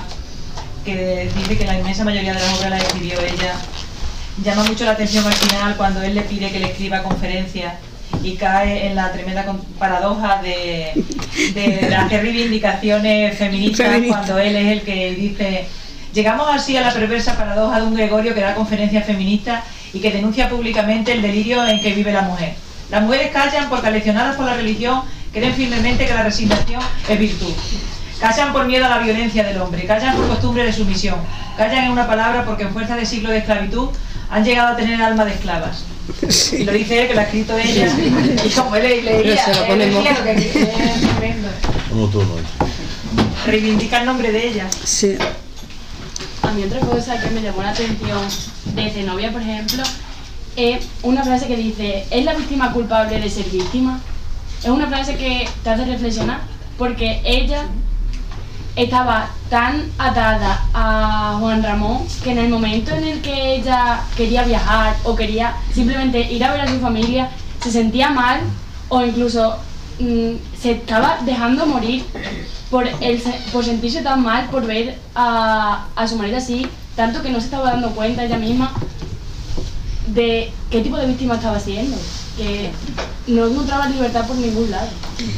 que dice que la inmensa mayoría de las obras las escribió ella, llama mucho la atención al final cuando él le pide que le escriba conferencias y cae en la tremenda con- paradoja de, de, de hacer reivindicaciones feministas Feminista. cuando él es el que dice: llegamos así a la perversa paradoja de un Gregorio que da conferencias feministas y que denuncia públicamente el delirio en que vive la mujer. Las mujeres callan porque, aleccionadas por la religión, creen firmemente que la resignación es virtud. Callan por miedo a la violencia del hombre, callan por costumbre de sumisión, callan en una palabra porque en fuerza de siglos de esclavitud han llegado a tener alma de esclavas. Y lo dice él, que lo ha escrito ella, y como él leía, Pero se lo él ponemos. decía lo que es tremendo. Como tú, ¿no? Reivindica el nombre de ella. Sí. A mí otra cosa que me llamó la atención de Zenobia, por ejemplo, es una frase que dice: ¿es la víctima culpable de ser víctima? Es una frase que te hace reflexionar, porque ella estaba tan atada a Juan Ramón que en el momento en el que ella quería viajar o quería simplemente ir a ver a su familia, se sentía mal o incluso mmm, se estaba dejando morir por, el, por sentirse tan mal por ver a, a su marido así, tanto que no se estaba dando cuenta ella misma de qué tipo de víctima estaba siendo, que no encontraba libertad por ningún lado.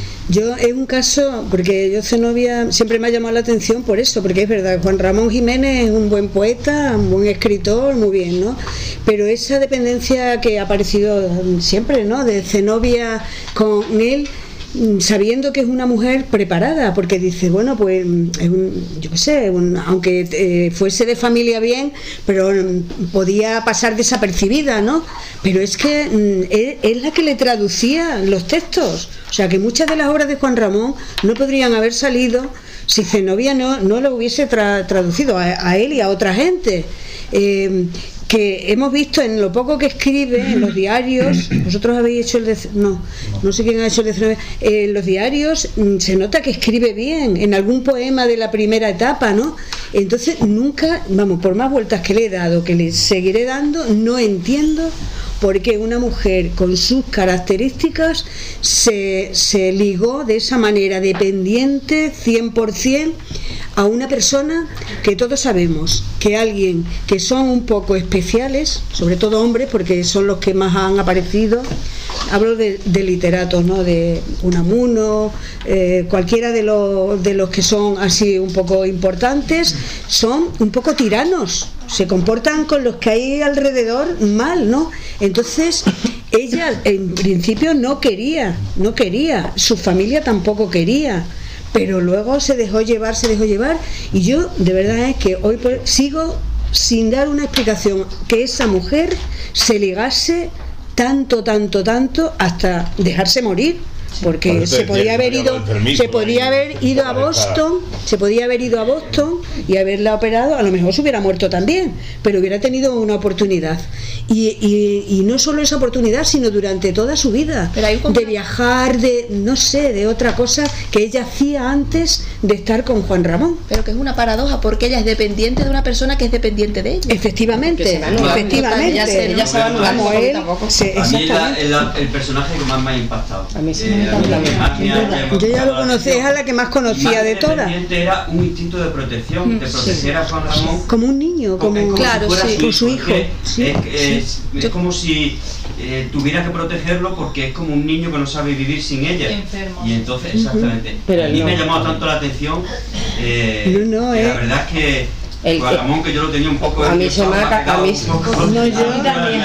Yo es un caso, porque yo Zenobia siempre me ha llamado la atención por eso, porque es verdad, Juan Ramón Jiménez es un buen poeta, un buen escritor, muy bien, ¿no? Pero esa dependencia que ha aparecido siempre, ¿no? De Zenobia con él, sabiendo que es una mujer preparada, porque dice, bueno, pues es un, yo qué sé, un, aunque eh, fuese de familia bien, pero um, podía pasar desapercibida, ¿no? Pero es que um, es, es la que le traducía los textos, o sea que muchas de las obras de Juan Ramón no podrían haber salido si Zenobia no, no lo hubiese tra traducido a, a él y a otra gente. Eh, que hemos visto en lo poco que escribe en los diarios. Vosotros habéis hecho el de no, no sé quién ha hecho el de Zenobia. Eh, en los diarios mmm, se nota que escribe bien en algún poema de la primera etapa, ¿no? Entonces nunca, vamos, por más vueltas que le he dado, que le seguiré dando, no entiendo por qué una mujer con sus características se, se ligó de esa manera dependiente cien por cien a una persona que todos sabemos que alguien que son un poco especiales, sobre todo hombres, porque son los que más han aparecido. Hablo de, de literatos, ¿no? De Unamuno, eh, cualquiera de los, de los que son así un poco importantes, son un poco tiranos, se comportan con los que hay alrededor mal, ¿no? Entonces ella en principio no quería, no quería, su familia tampoco quería, pero luego se dejó llevar, se dejó llevar, y yo de verdad es que hoy por, sigo sin dar una explicación que esa mujer se ligase tanto, tanto, tanto hasta dejarse morir, porque se podía haber ido, se podía haber ido a Boston, se podía haber ido a Boston y haberla operado, a lo mejor se hubiera muerto también, pero hubiera tenido una oportunidad. Y, y, y no solo esa oportunidad, sino durante toda su vida, de viajar, de no sé, de otra cosa que ella hacía antes de estar con Juan Ramón. Pero que es una paradoja, porque ella es dependiente de una persona que es dependiente de ella. Efectivamente, efectivamente. Ella se, ella se va a anular como él. Se, a mí la, el, el personaje que más me ha impactado. A mí sí me eh, yo ya lo conocí, es a la que más conocía de todas. Era un instinto de protección, de proteger a Juan Ramón como un niño, como, como claro, si sí. con su hijo. Sí. Es, es, es como si eh, tuviera que protegerlo porque es como un niño que no sabe vivir sin ella. Enfermo. Y entonces, exactamente. Pero a mí no. me ha llamado tanto la atención. Eh, no, no, que eh. La verdad es que el Juan Ramón, que yo lo tenía un poco a mí se me ha a mí no yo también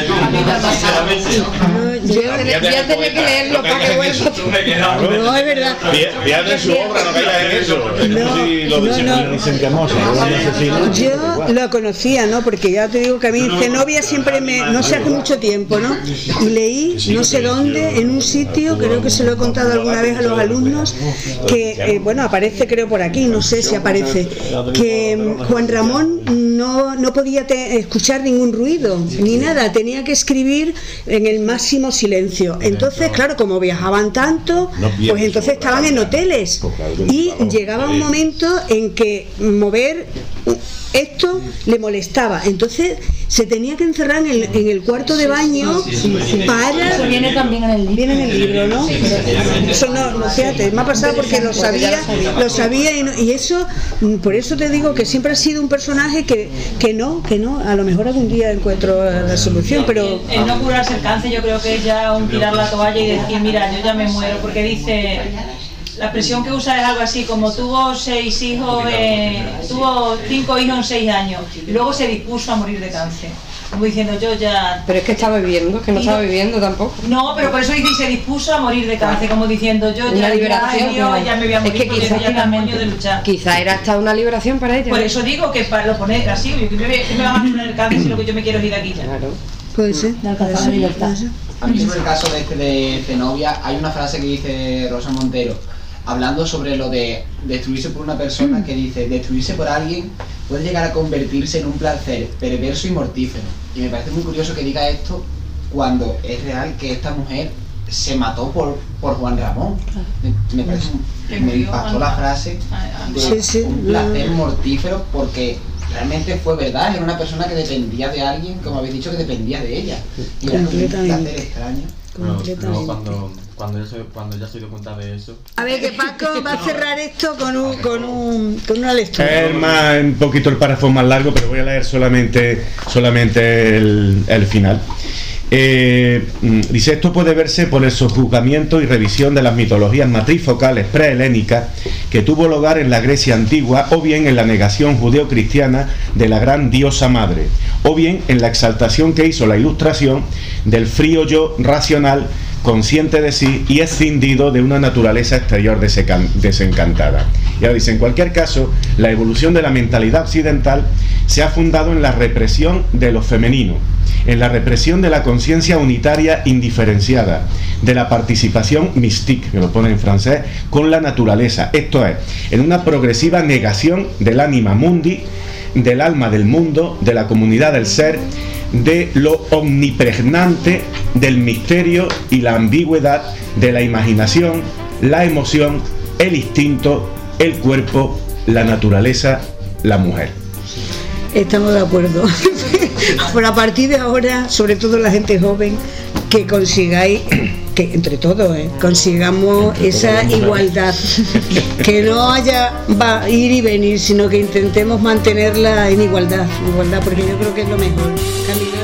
yo voy a tener que leerlo para que vuelva. No, es verdad. Fíjate su obra, no caigas en eso. No, no, yo lo conocía, ¿no? Porque ya te digo que a mí Zenobia siempre me, no sé, hace mucho tiempo, ¿no? Y leí, no sé dónde, en un sitio, creo que se lo he contado alguna vez a los alumnos, que, eh, bueno, aparece creo por aquí, no sé si aparece, que Juan Ramón no, no podía te, escuchar ningún ruido ni nada, tenía que escribir en el máximo silencio. Entonces, claro, como viajaban tanto, pues entonces estaban en hoteles y llegaba un momento en que mover esto le molestaba, entonces se tenía que encerrar en el, en el cuarto de baño para... Eso viene también en el libro. Viene en el libro, ¿no? Eso no, no, fíjate, me ha pasado porque lo sabía, lo sabía y, no, y eso, por eso te digo que siempre ha sido un personaje que, que no, que no, a lo mejor algún día encuentro la solución, pero... El, el no curarse el cáncer yo creo que es ya un tirar la toalla y decir, mira, yo ya me muero, porque dice... La expresión que usa es algo así, como tuvo seis hijos, eh, tuvo cinco hijos en seis años, y luego se dispuso a morir de cáncer. Como diciendo, yo ya... Pero es que estaba viviendo, es que no estaba viviendo tampoco. No, pero por eso dice, se dispuso a morir de cáncer, como diciendo, yo una ya, liberación, ya, ya, ya me voy a morir, es que quizá, ya está moño de luchar. Quizá era hasta una liberación para ella. Por eso digo que para lo poner así, yo que me, que me van a poner el cáncer si lo que yo me quiero es ir de aquí ya. Claro. Puede ser. De alcanzar la libertad. A mí sobre el caso de este de Zenobia, hay una frase que dice Rosa Montero, hablando sobre lo de destruirse por una persona, que dice, destruirse por alguien puede llegar a convertirse en un placer perverso y mortífero. Y me parece muy curioso que diga esto cuando es real que esta mujer se mató por, por Juan Ramón. Me, me, parece, me impactó la frase de sí, sí, un placer mortífero, porque realmente fue verdad, era una persona que dependía de alguien, como habéis dicho, que dependía de ella. Y era un placer extraño. No, luego cuando, cuando, yo soy, cuando ya se dio cuenta de eso. A ver, que Paco va a cerrar esto con, un, con, un, con una lectura. Es más, un poquito el párrafo más largo, pero voy a leer solamente, solamente el, el final. Eh, dice: esto puede verse por el sojuzgamiento y revisión de las mitologías matrifocales prehelénicas que tuvo lugar en la Grecia antigua, o bien en la negación judeocristiana de la gran diosa madre, o bien en la exaltación que hizo la Ilustración del frío yo racional, consciente de sí y escindido de una naturaleza exterior desencantada. Y ahora dice: en cualquier caso, la evolución de la mentalidad occidental se ha fundado en la represión de lo femenino, en la represión de la conciencia unitaria indiferenciada, de la participación mystique, que lo pone en francés, con la naturaleza, esto es, en una progresiva negación del anima mundi, del alma del mundo, de la comunidad del ser, de lo omnipregnante del misterio y la ambigüedad de la imaginación, la emoción, el instinto, el cuerpo, la naturaleza, la mujer. Estamos de acuerdo. Pero a partir de ahora, sobre todo la gente joven, que consigáis, que entre todos, ¿eh? consigamos esa igualdad, que no haya va, ir y venir, sino que intentemos mantenerla en igualdad, igualdad, porque yo creo que es lo mejor. Caminar